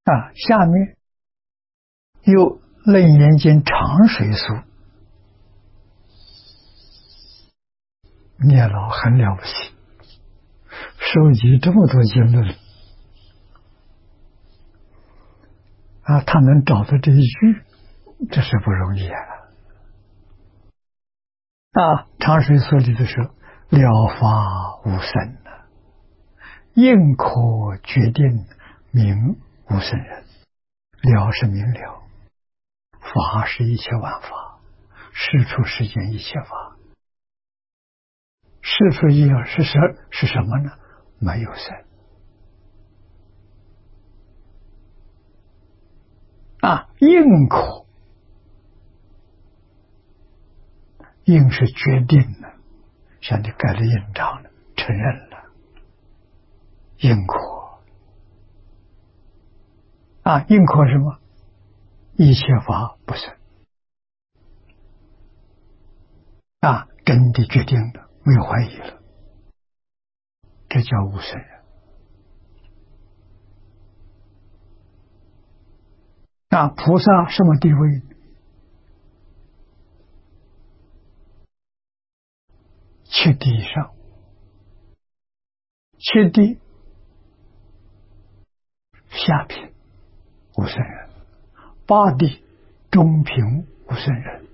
啊，下面有楞严经长水书，聂老很了不起，收集这么多经论啊，他能找到这一句，这是不容易啊！啊，长水书里头说：“了法无生啊，应可决定名无生人。了是明了，法是一切万法，事出世间一切法。事出一是什是什么呢？没有生啊，应可。”应是决定了，像你盖了印章了，承认了，应可啊，应可什么？一切法不生啊，真的决定了，没有怀疑了，这叫无生人啊。菩萨什么地位？七地以上，七地下品无生人，八地中品无生人，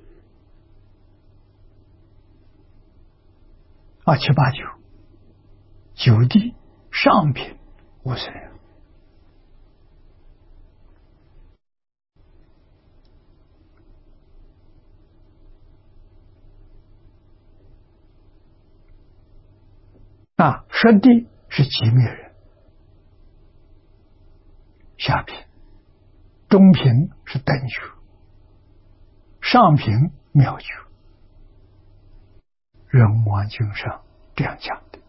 啊，七八九九地上品无生人。啊，十地是极灭人，下品，中品是等觉，上品妙觉。人王经上这样讲的。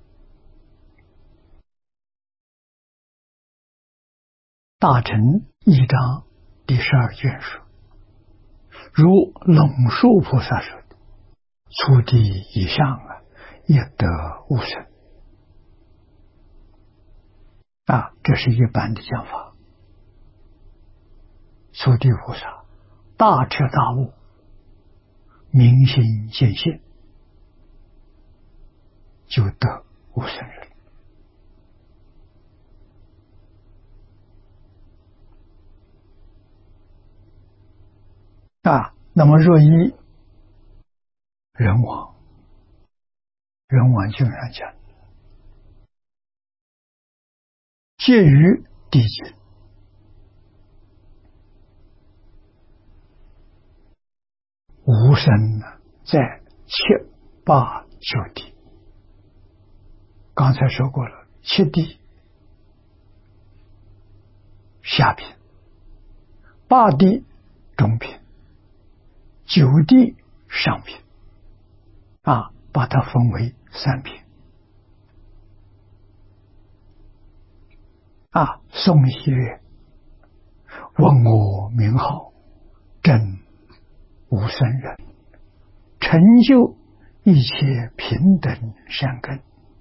大乘一章第十二卷说，如龙树菩萨说的，初地以上啊，也得无生啊，这是一般的讲法。初地菩萨大彻大悟，明心见性，就得无生人。啊，那么若依人王，人王经上讲，介于地境，无生呢，在七八九地。刚才说过了，七地下品，八地中品，九地上品，啊，把它分为三品。啊，宋希月问我名号，真无生人，成就一切平等善根，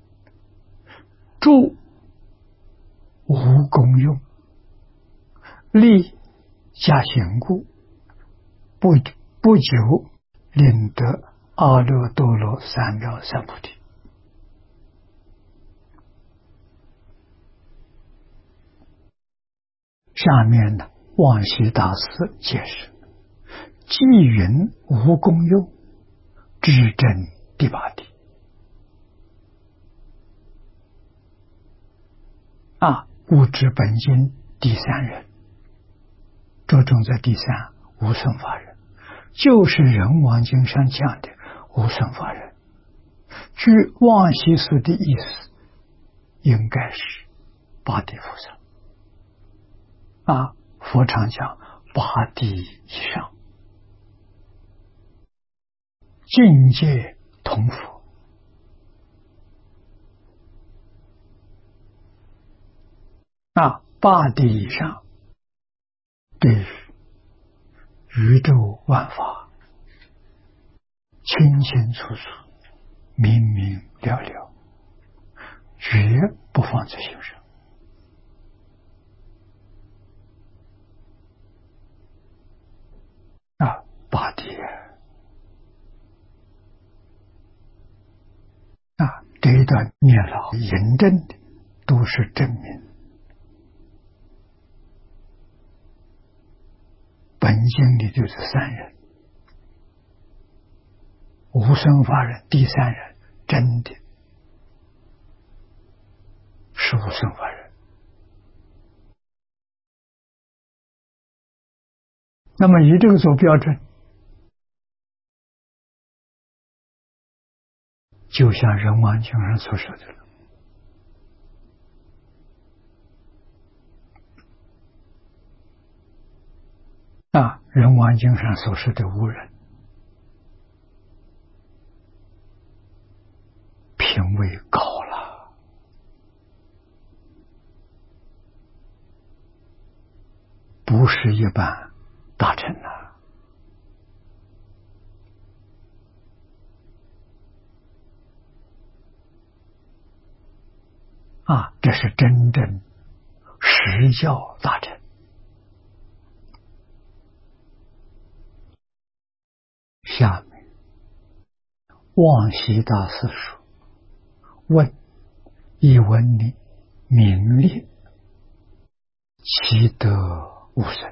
住无功用，力加贤故，不不久令得阿耨多罗三藐三菩提。下面呢，望西大师解释：即云无功用，至真第八地。啊，物质本经第三人，着重在第三无生法忍，就是人王经上讲的无生法忍。据望西师的意思，应该是八地菩萨。啊，佛常讲八地以上，境界同佛。啊，八地以上对于宇宙万法清清楚楚、明明了了，绝不放在心上。 啊，八地啊，这一段念老引证的都是证明本经里就是三人，无生法忍第三人真的是无生法忍。那么以这个做标准，就像人王经上所说的了。啊，人王经上所说的无人，品位高了，不是一般大臣呐。啊，这是真正实教大臣。下面望西大师说：“问以闻你名利，其德无生。”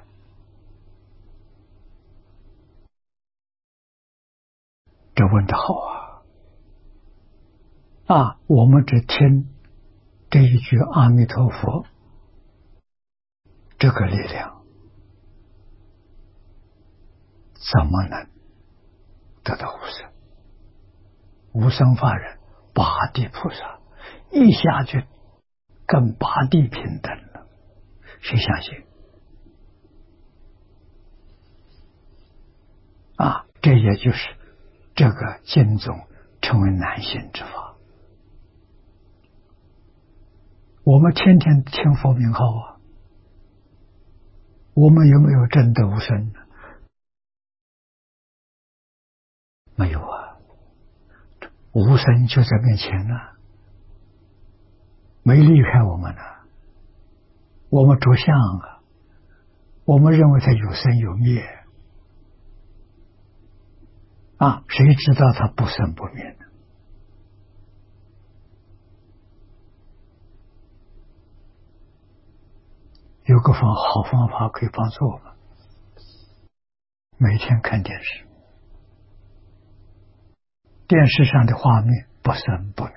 这问得好啊！啊，我们只听这一句阿弥陀佛，这个力量怎么能得到无生？无生法忍，八地菩萨一下就跟八地平等了，谁相信？啊，这也就是这个经宗成为难行之法。我们天天听佛名号啊，我们有没有真的无生呢？没有啊，无生就在面前呢、啊，没离开我们呢、啊。我们着相啊，我们认为它有生有灭啊，谁知道它不生不灭呢？有个方好方法可以帮助我们，每天看电视，电视上的画面不生不灭，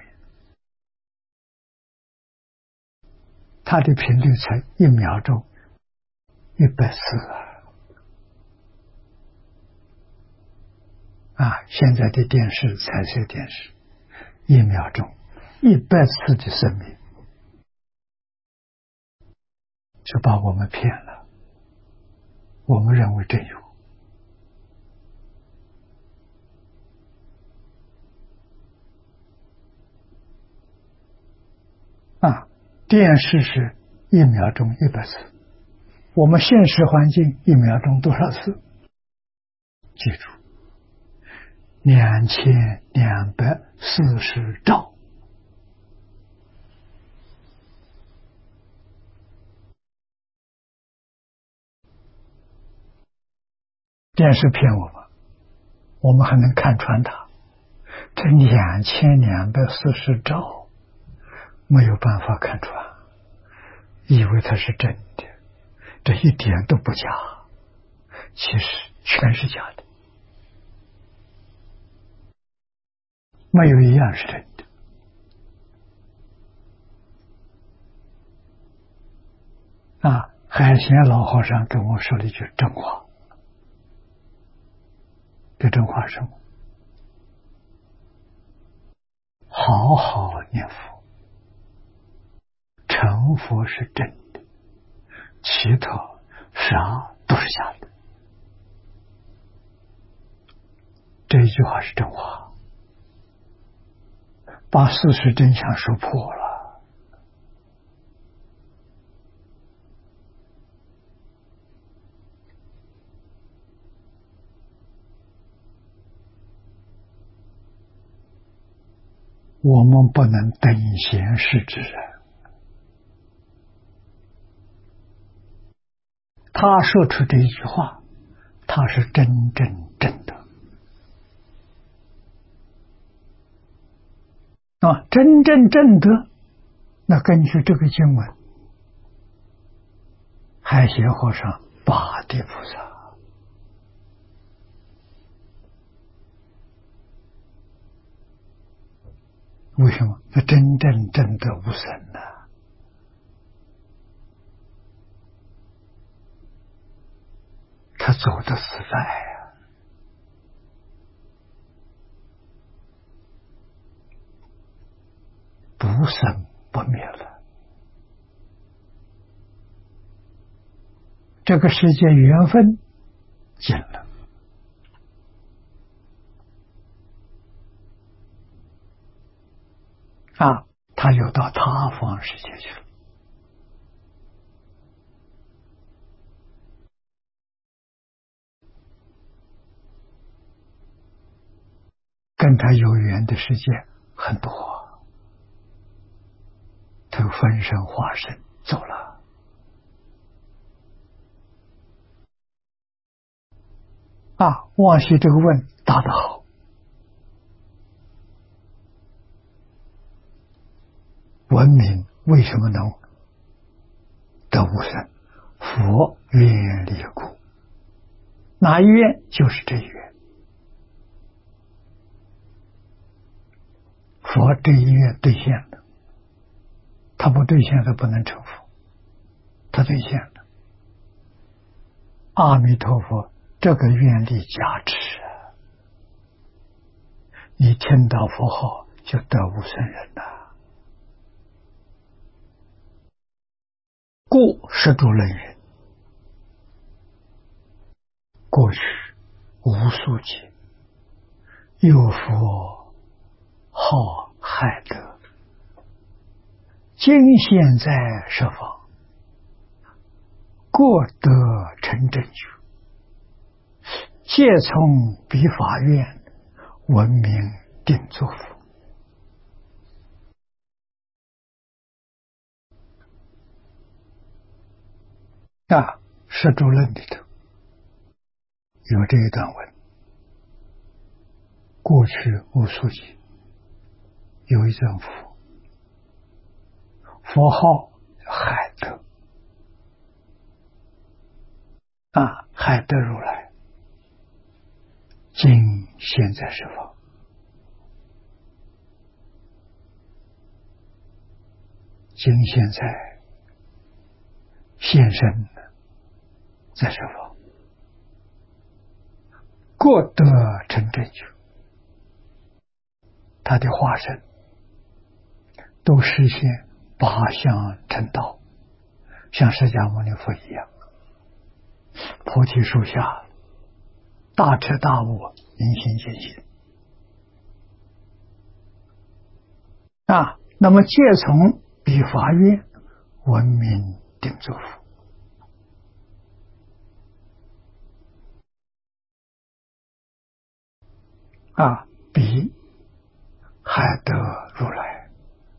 它的频率才一秒钟一百次啊！啊，现在的电视彩色电视，一秒钟一百次的生命，就把我们骗了。我们认为真有啊，电视是一秒钟一百次，我们现实环境一秒钟多少次？记住，两千两百四十兆。电视骗我们，我们还能看穿它。这两千两百四十兆，没有办法看穿，以为它是真的，这一点都不假，其实全是假的，没有一样是真的。啊，海贤老和尚跟我说了一句真话，这真话是什么？好好念佛，成佛是真的，其他啥都是假的。这一句话是真话，把事实真相说破了。我们不能等闲视之人。他说出这一句话，他它是真正正的。啊，真正正德，那根据这个经文，海贤和尚八地菩萨，为什么？那真正正德无生呢、啊？他走的实在呀、啊，不生不灭了。这个世界缘分尽了，啊，他又到他方世界去了。跟他有缘的世界很多，他又分身化身走了。啊，往昔这个问答得好。文明为什么能得无生？佛愿力故。哪一愿？就是这一愿。佛这一愿兑现了，他不兑现，他不能成佛。他兑现了。阿弥陀佛，这个愿力加持，你听到佛号就得无生人了。故十住论云：过去无数劫，有佛号海德，今现在十方，各得成正觉，皆从彼法院闻名定作佛。啊，十住论里头有这一段文：过去无数劫，有一尊佛，佛号海德，啊，海德如来，今现在十方，今现在现身在十方，各得成正觉，他的化身都实现八相成道，像释迦牟尼佛一样，菩提树下大彻大悟，明心见性。啊，那么皆从彼法院闻名定作佛。啊，彼海德如来，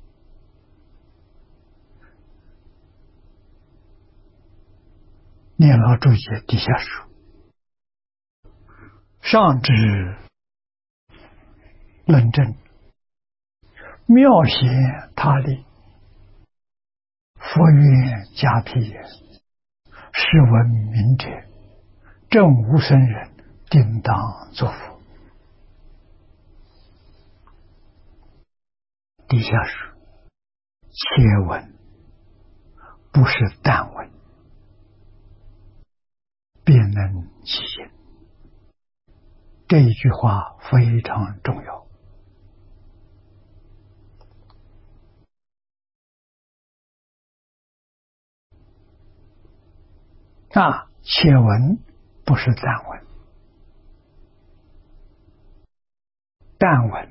念老注解底下说：上至论证，妙显他力，佛愿加辟也。是闻明者，正无生人，定当作佛。底下说：切闻，不是但闻，便能起心。这一句话非常重要。啊，切闻不是但闻，但闻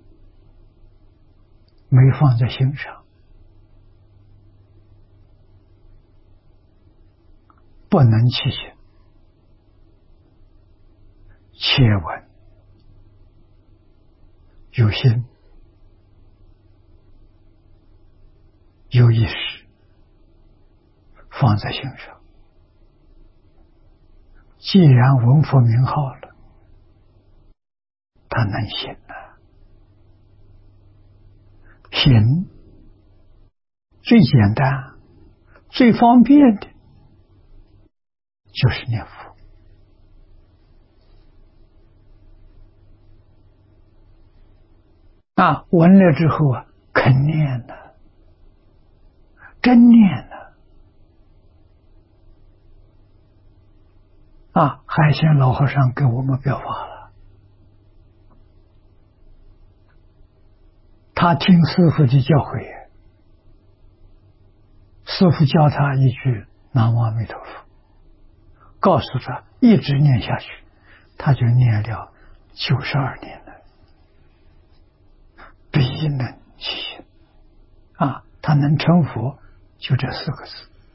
没放在心上，不能起心。切闻有心，有意识，放在心上， 既然闻佛名号了，他能行啊。行最简单、最方便的就是念佛。啊，闻了之后啊，肯念了，真念了。啊，海鲜老和尚给我们表法了，他听师父的教诲，师父教他一句南无阿弥陀佛，告诉他一直念下去，他就念了九十二年了，必能起行。啊，他能成佛，就这四个字。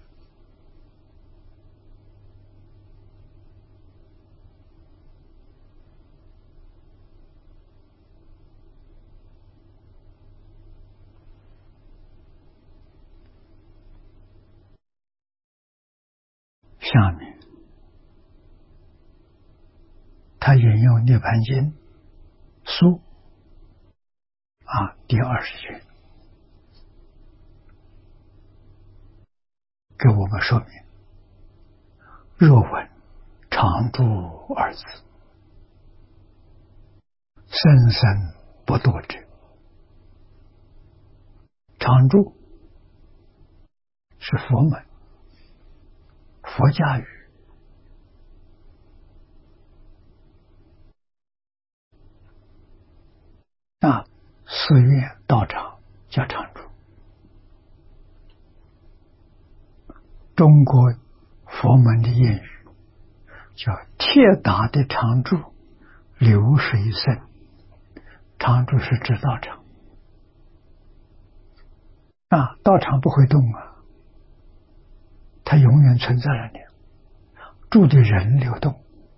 下面他引用《涅盘经》书啊第二十卷，给我们说明：若闻常住二字，生生不堕者。常住是佛门，佛家语。啊，寺院道场叫常住。中国佛门的谚语叫铁打的常住，流水生。常住是指道场。啊，道场不会动啊，它永远存在那里，住的人流动。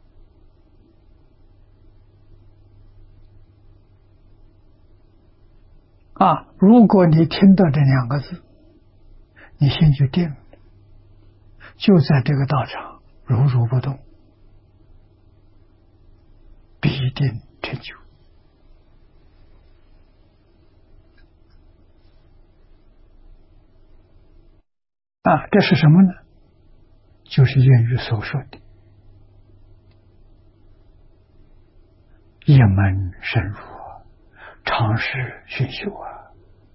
啊，如果你听到这两个字，你心就定了，就在这个道场如如不动，必定成就。啊，这是什么呢？就是谚语所说的一门深入，常识熏修啊。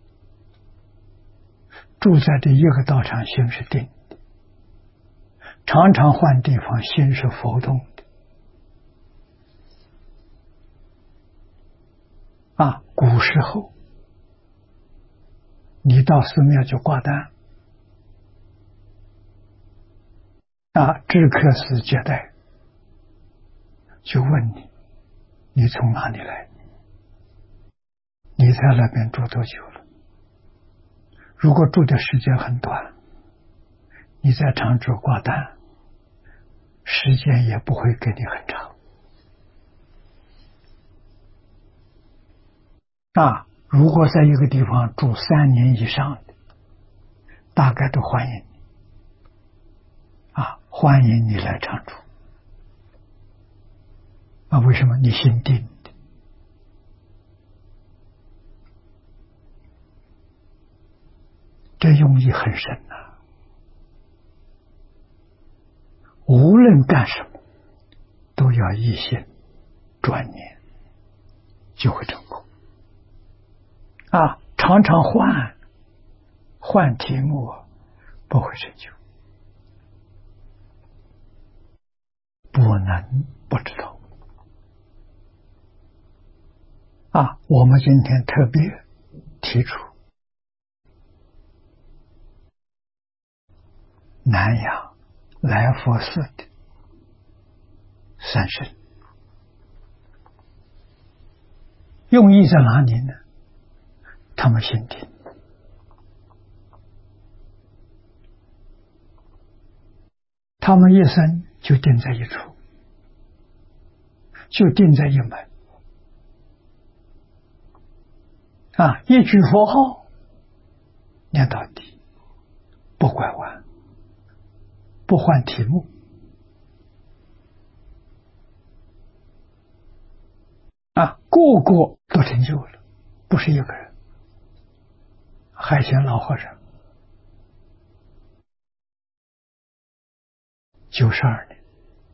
住在这一个道场，心是定的，常常换地方，心是浮动的。啊，古时候你到寺庙就挂单，啊，知客司接待，就问你，你从哪里来？你在那边住多久了？如果住的时间很短，你在常住挂单，时间也不会给你很长。啊，如果在一个地方住三年以上的，大概都欢迎你。啊，欢迎你来常住。啊，为什么？你心定的。这用意很深呐、啊。无论干什么，都要一心专念，就会成功。啊，常常换换题目，不会成就，不能不知道。啊，我们今天特别提出南阳来佛寺的三圣，用意在哪里呢？他们心定，他们一生就定在一处，就定在一门。啊，一句佛号念到底，不拐弯，不换题目。 啊，个个都成就了，不是一个人。海贤老和尚九十二年，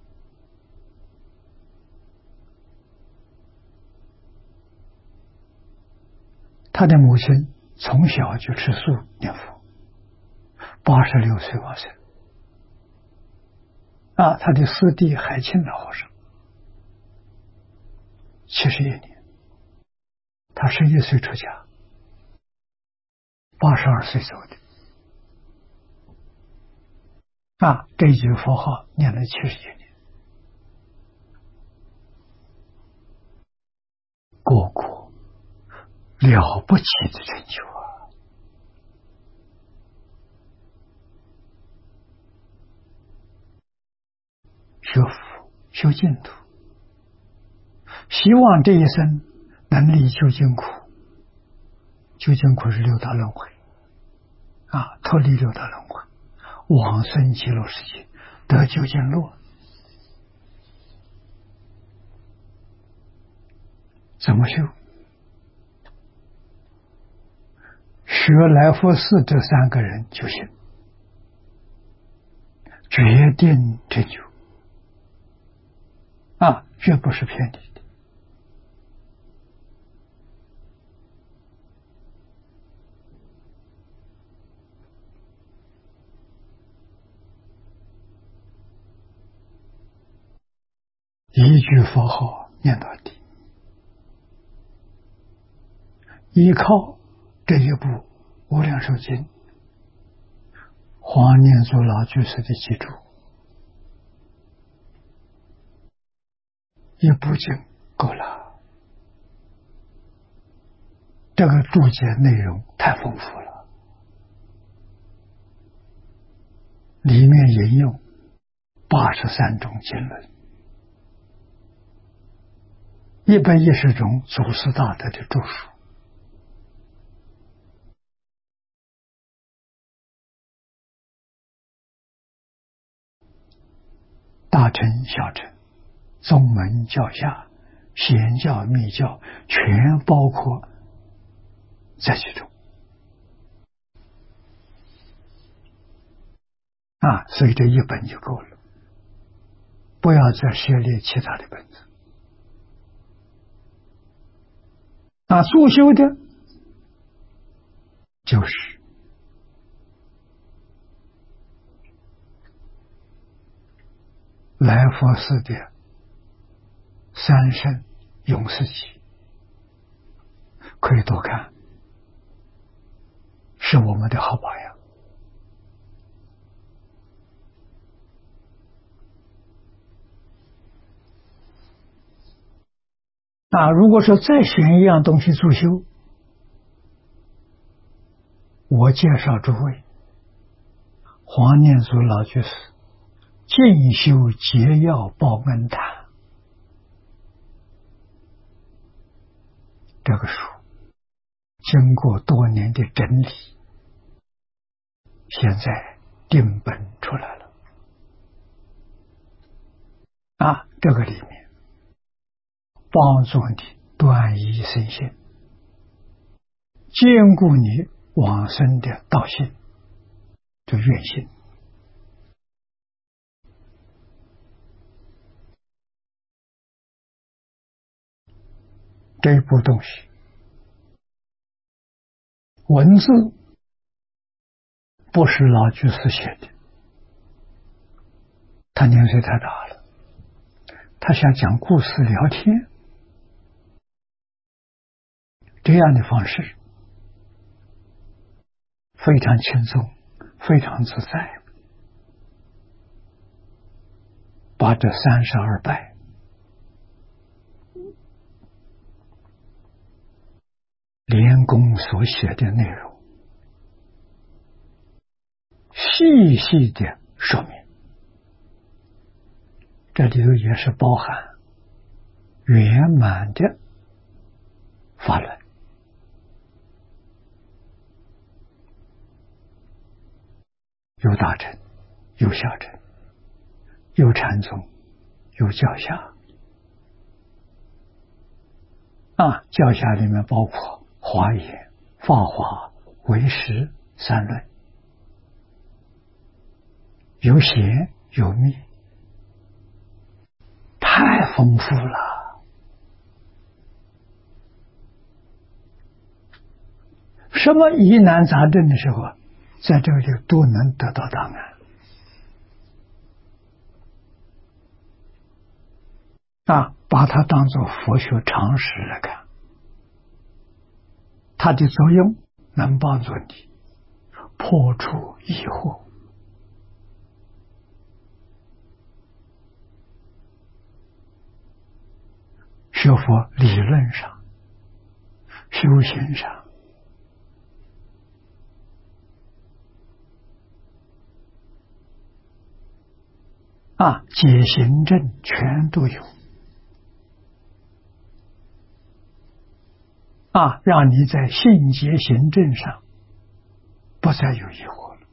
他的母亲从小就吃素念佛，八十六岁往生。啊，他的师弟海清老和尚七十一年，他十一岁出家，八十二岁走的。啊，这一句佛号念了七十一年，个个了不起的成就啊！学佛修净土，希望这一生能离究竟苦。究竟苦是六道轮回啊，脱离六道轮回，往生极乐世界，得究竟乐。怎么修？学来佛寺这三个人就行，决定成就啊，绝不是偏离的。一句佛号念到底，依靠这一部《无量寿经》，黄念祖老居士的记住，一部经够了。这个注解内容太丰富了，里面引用八十三种经论，一百一十种祖师大德的著述，大乘小乘、宗门教下、显教密教，全包括在其中啊，所以这一本就够了，不要再涉猎其他的本子。啊，注修的就是来佛寺的三圣永世集，可以多看，是我们的好榜样。啊，如果说再选一样东西注修，我介绍诸位黄念祖老居士进修结要报恩谈这个书，经过多年的整理，现在定本出来了。啊，这个里面帮助你断疑生信，坚固你往生的道心，这愿心。这一部东西文字不是老居士写的，他年岁太大了，他想讲故事聊天，这样的方式非常轻松，非常自在，把这三十二拜莲公所写的内容细细的说明，这里头也是包含圆满的法论，有大乘，有小乘，有禅宗，有教下， 啊，教下里面包括华严、法华、唯识三论，有显有密，太丰富了。什么疑难杂症的时候，在这里都能得到答案。啊，把它当作佛学常识来看，它的作用能帮助你破除疑惑。学佛理论上、修行上，啊，解行证全都有。啊，让你在信解行证上不再有疑惑了。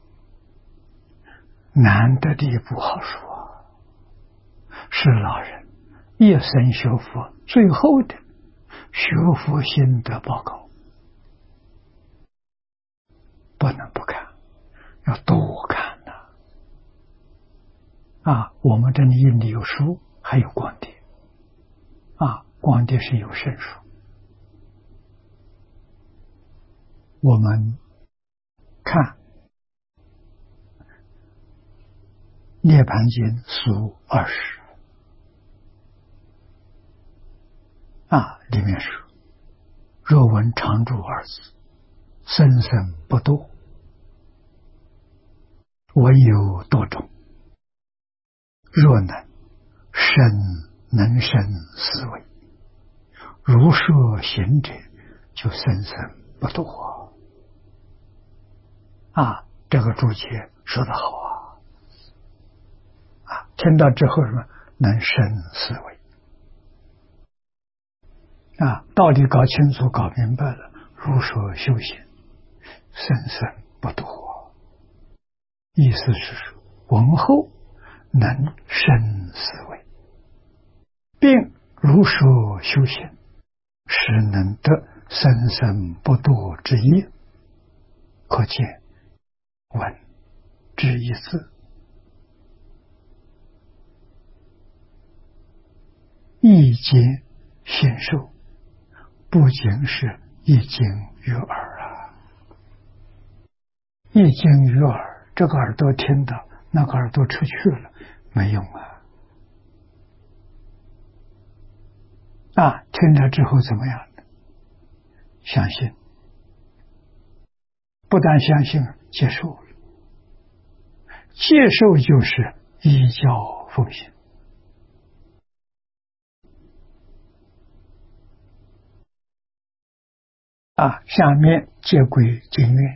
难得的不好说，是老人一生学佛最后的学佛心得报告，不能不看，要多看呐。啊，我们这里印的有书，还有光碟。啊，光碟是有声书。我们看《涅盘经》书二十啊，里面说：“若闻常住二字，生生不堕，唯有多种。若能生能生思维，如说行者，就生生不堕。”啊，这个注解说得好啊！啊，听到之后什么能生思维啊，道理搞清楚、搞明白了，如说修行，生生不堕。意思是说，闻后能生思维，并如说修行，使能得生生不堕之业。可见闻之一字，一经显受，不仅是一经于耳啊，一经于耳，这个耳朵听到，那个耳朵出去了，没用啊！啊，听了之后怎么样？相信，不但相信，接受了。接受就是依教奉行。啊，下面接轨经院。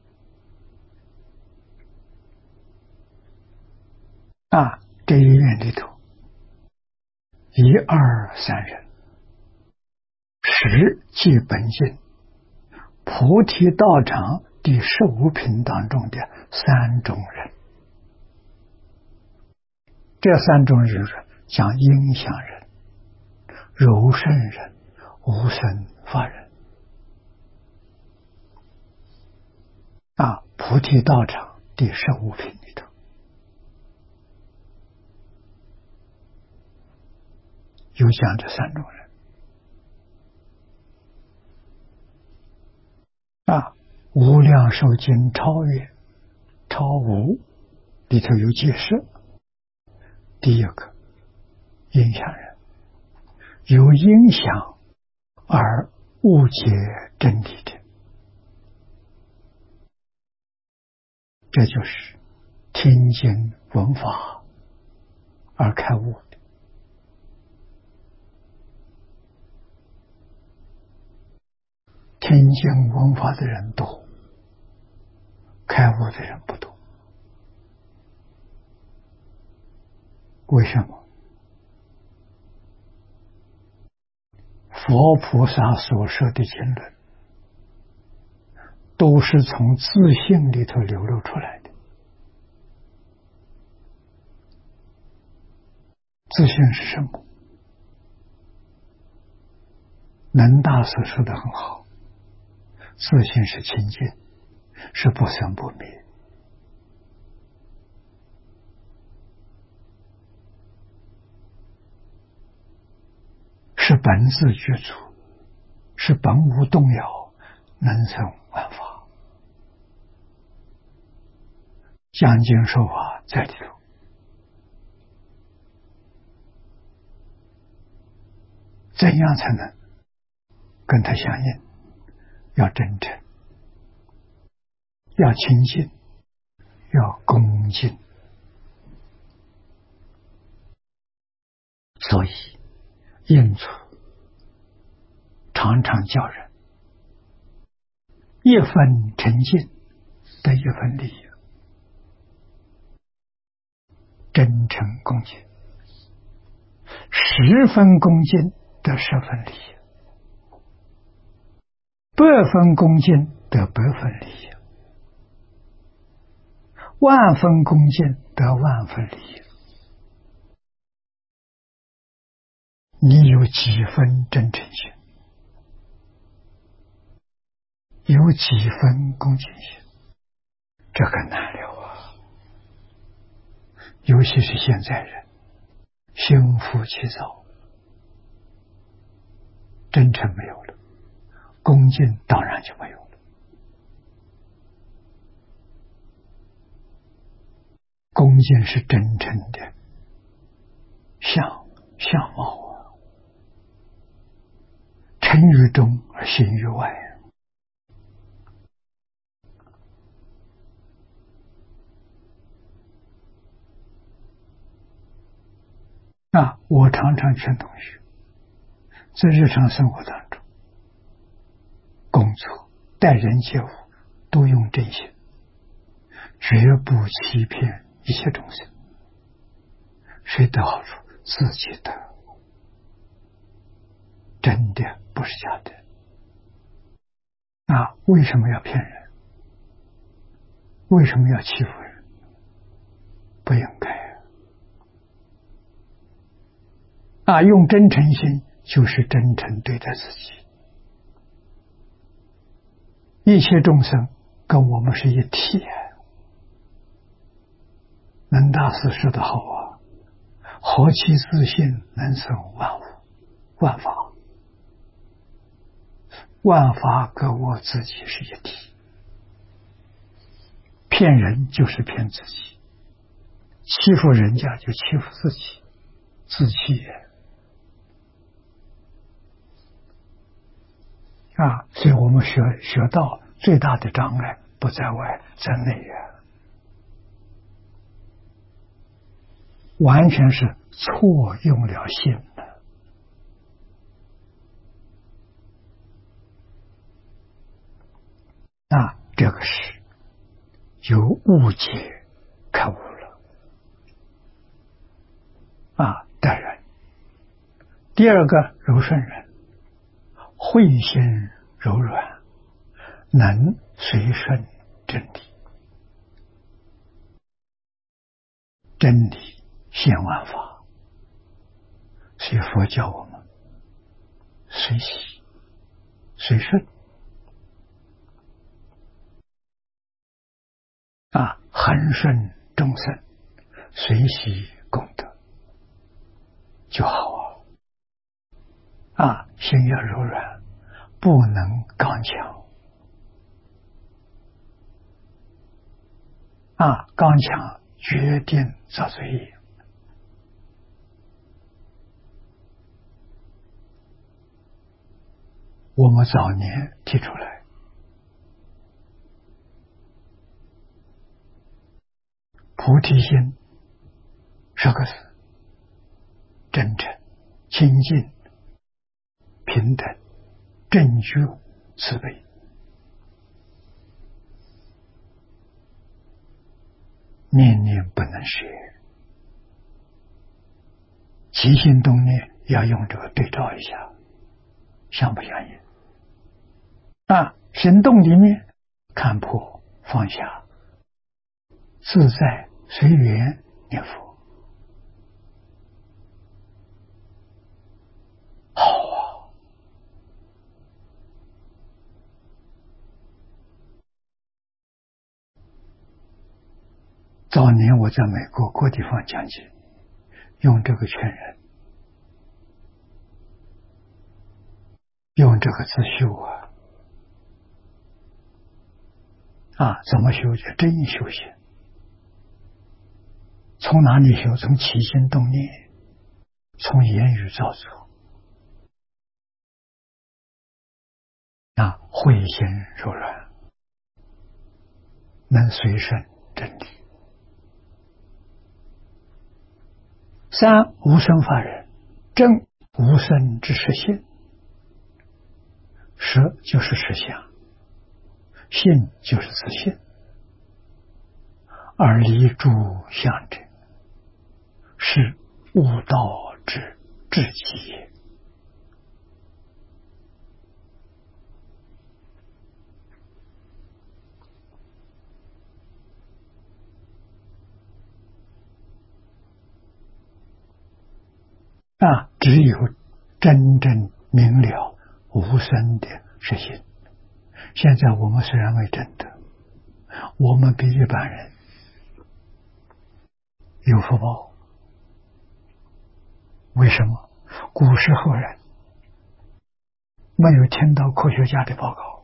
啊，这一院里头，一二三人，十即本经菩提道场第十五品当中的三种人。这三种人讲音响人、柔顺人、无生法人。啊，菩提道场第十五品里头有讲这三种人。啊，无量寿经超越超无里头有解释。第一个，音响人有音响而误解真理的，这就是听经闻法而开悟的。听经闻法的人多，开悟的人不多。为什么？佛菩萨所说的经论都是从自性里头流露出来的。自性是什么？ 能大师说的很好，自性是清净，是不生不灭。是本自具足，是本无动摇，能生万法。讲经说法在里头，怎样才能跟他相应？要真诚，要亲近，要恭敬。所以印祖常常叫人一分诚信得一分利益，真诚恭敬，十分恭敬得十分利益，百分恭敬得百分利益，万分恭敬得万分利益。你有几分真诚心，有几分恭敬心，这个难了啊！尤其是现在人心浮气躁，真诚没有了，恭敬当然就没有了。恭敬是真诚的相相貌啊，诚于中而信于外。啊，我常常劝同学，在日常生活当中，工作、待人接物都用真心，绝不欺骗一切众生。谁得好处？自己得，真的不是假的。那为什么要骗人？为什么要欺负人？不应该啊！用真诚心就是真诚对待自己，一切众生跟我们是一体啊。能大师说得好啊，何其自信能生万物万法，万法跟我自己是一体。骗人就是骗自己，欺负人家就欺负自己，自欺也啊！所以我们学学道最大的障碍不在外，在内啊，完全是错用了心了。啊，这个是由误解开悟了啊的人。第二个柔顺人，慧心柔软，能随顺真理，真理现万法。所以佛教我们随喜随顺啊，恒顺众生，随喜功德就好啊！啊，心要柔软，不能刚强啊！刚强决定造罪业。我们早年提出来，菩提心十个字：真诚、清净、平等、正觉、慈悲。念念不能舍，起心动念要用这个对照一下，相不相应？啊，行动里面看破放下，自在随缘念佛，好啊！ 年我在美国各地方讲解，用这个劝人，用这个自修啊，啊，怎么修？就真修行。从哪里修？从起心动念，从言语造作，啊，慧心柔软，能随顺真理。三无生法忍，正无生之实性。实就是实相，性就是自性，而离诸相者，是悟道之至极也。啊，只有真正明了无生的实性。现在我们虽然未证得，我们比一般人有福报。为什么？古时候人没有听到科学家的报告，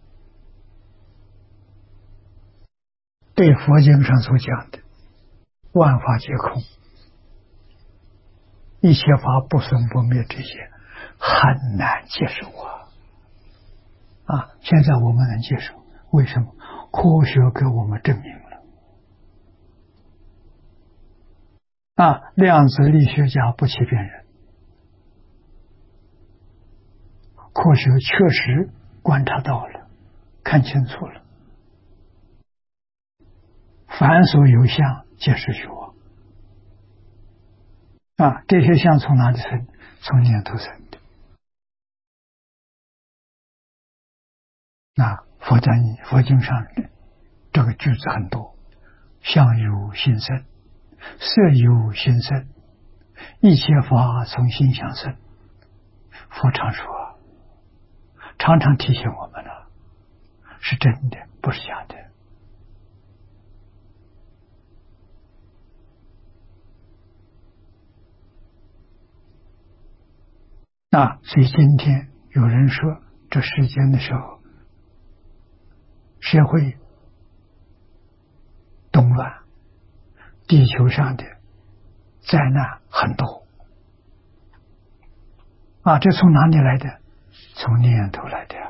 对佛经上所讲的万法皆空，一切法不生不灭，这些很难接受啊！啊，现在我们能接受，为什么？科学给我们证明了。啊，量子力学家不欺骗人，科学确实观察到了，看清楚了，凡所有相，皆是虚妄。啊，这些相从哪里生？从念头生的。那佛在佛经上这个句子很多，相由心生，色由心生，一切法从心想生。佛常说，常常提醒我们了，是真的，不是假的。啊，所以今天有人说，这世间的时候，社会动乱，地球上的灾难很多。啊，这从哪里来的？从念头来的。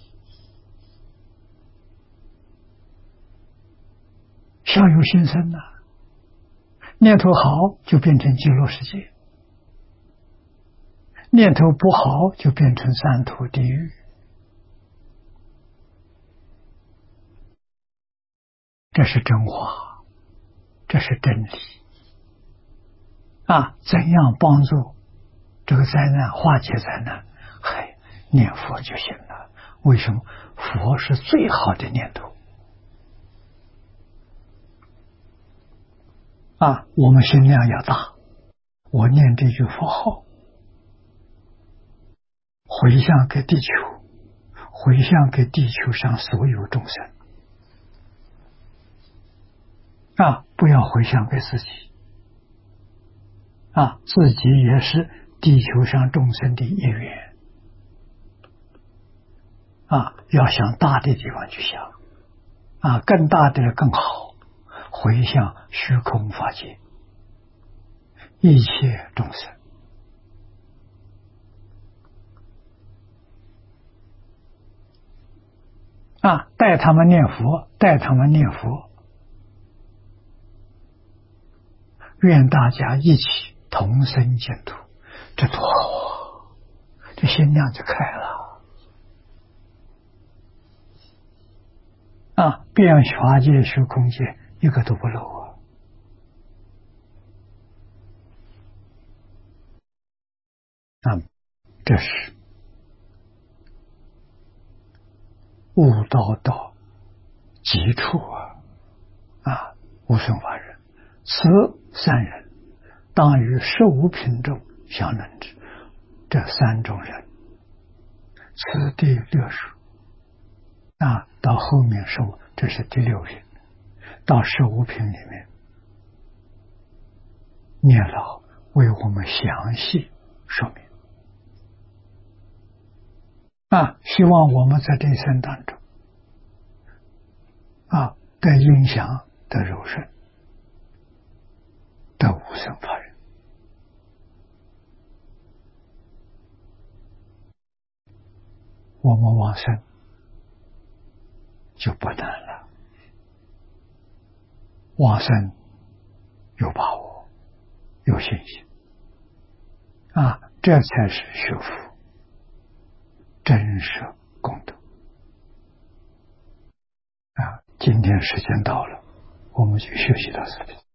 相由心生啊，念头好就变成极乐世界，念头不好就变成三途地狱。这是真话，这是真理啊！怎样帮助这个灾难，化解灾难？嗨，念佛就行了。为什么？佛是最好的念头啊！我们心量要大，我念这句佛号，回向给地球，回向给地球上所有众生啊！不要回向给自己啊，自己也是地球上众生的一员啊！要向大的地方去想啊，更大的更好，回向虚空法界一切众生啊，带他们念佛，带他们念佛，愿大家一起同生净土，这多好啊！这心量就开了啊！遍法界虚空界一个都不漏啊！啊，这是悟道道基础啊！啊，无生法忍，此三人当与十五品中相能之。这三种人，此第六数啊，到后面说这是第六品，到十五品里面念老为我们详细说明啊，希望我们在这一生当中啊，得影响，得柔顺，得无生法忍，我们往生就不难了。往生有把握，有信心啊，这才是学佛真实功德啊！今天时间到了，我们就学习到这里。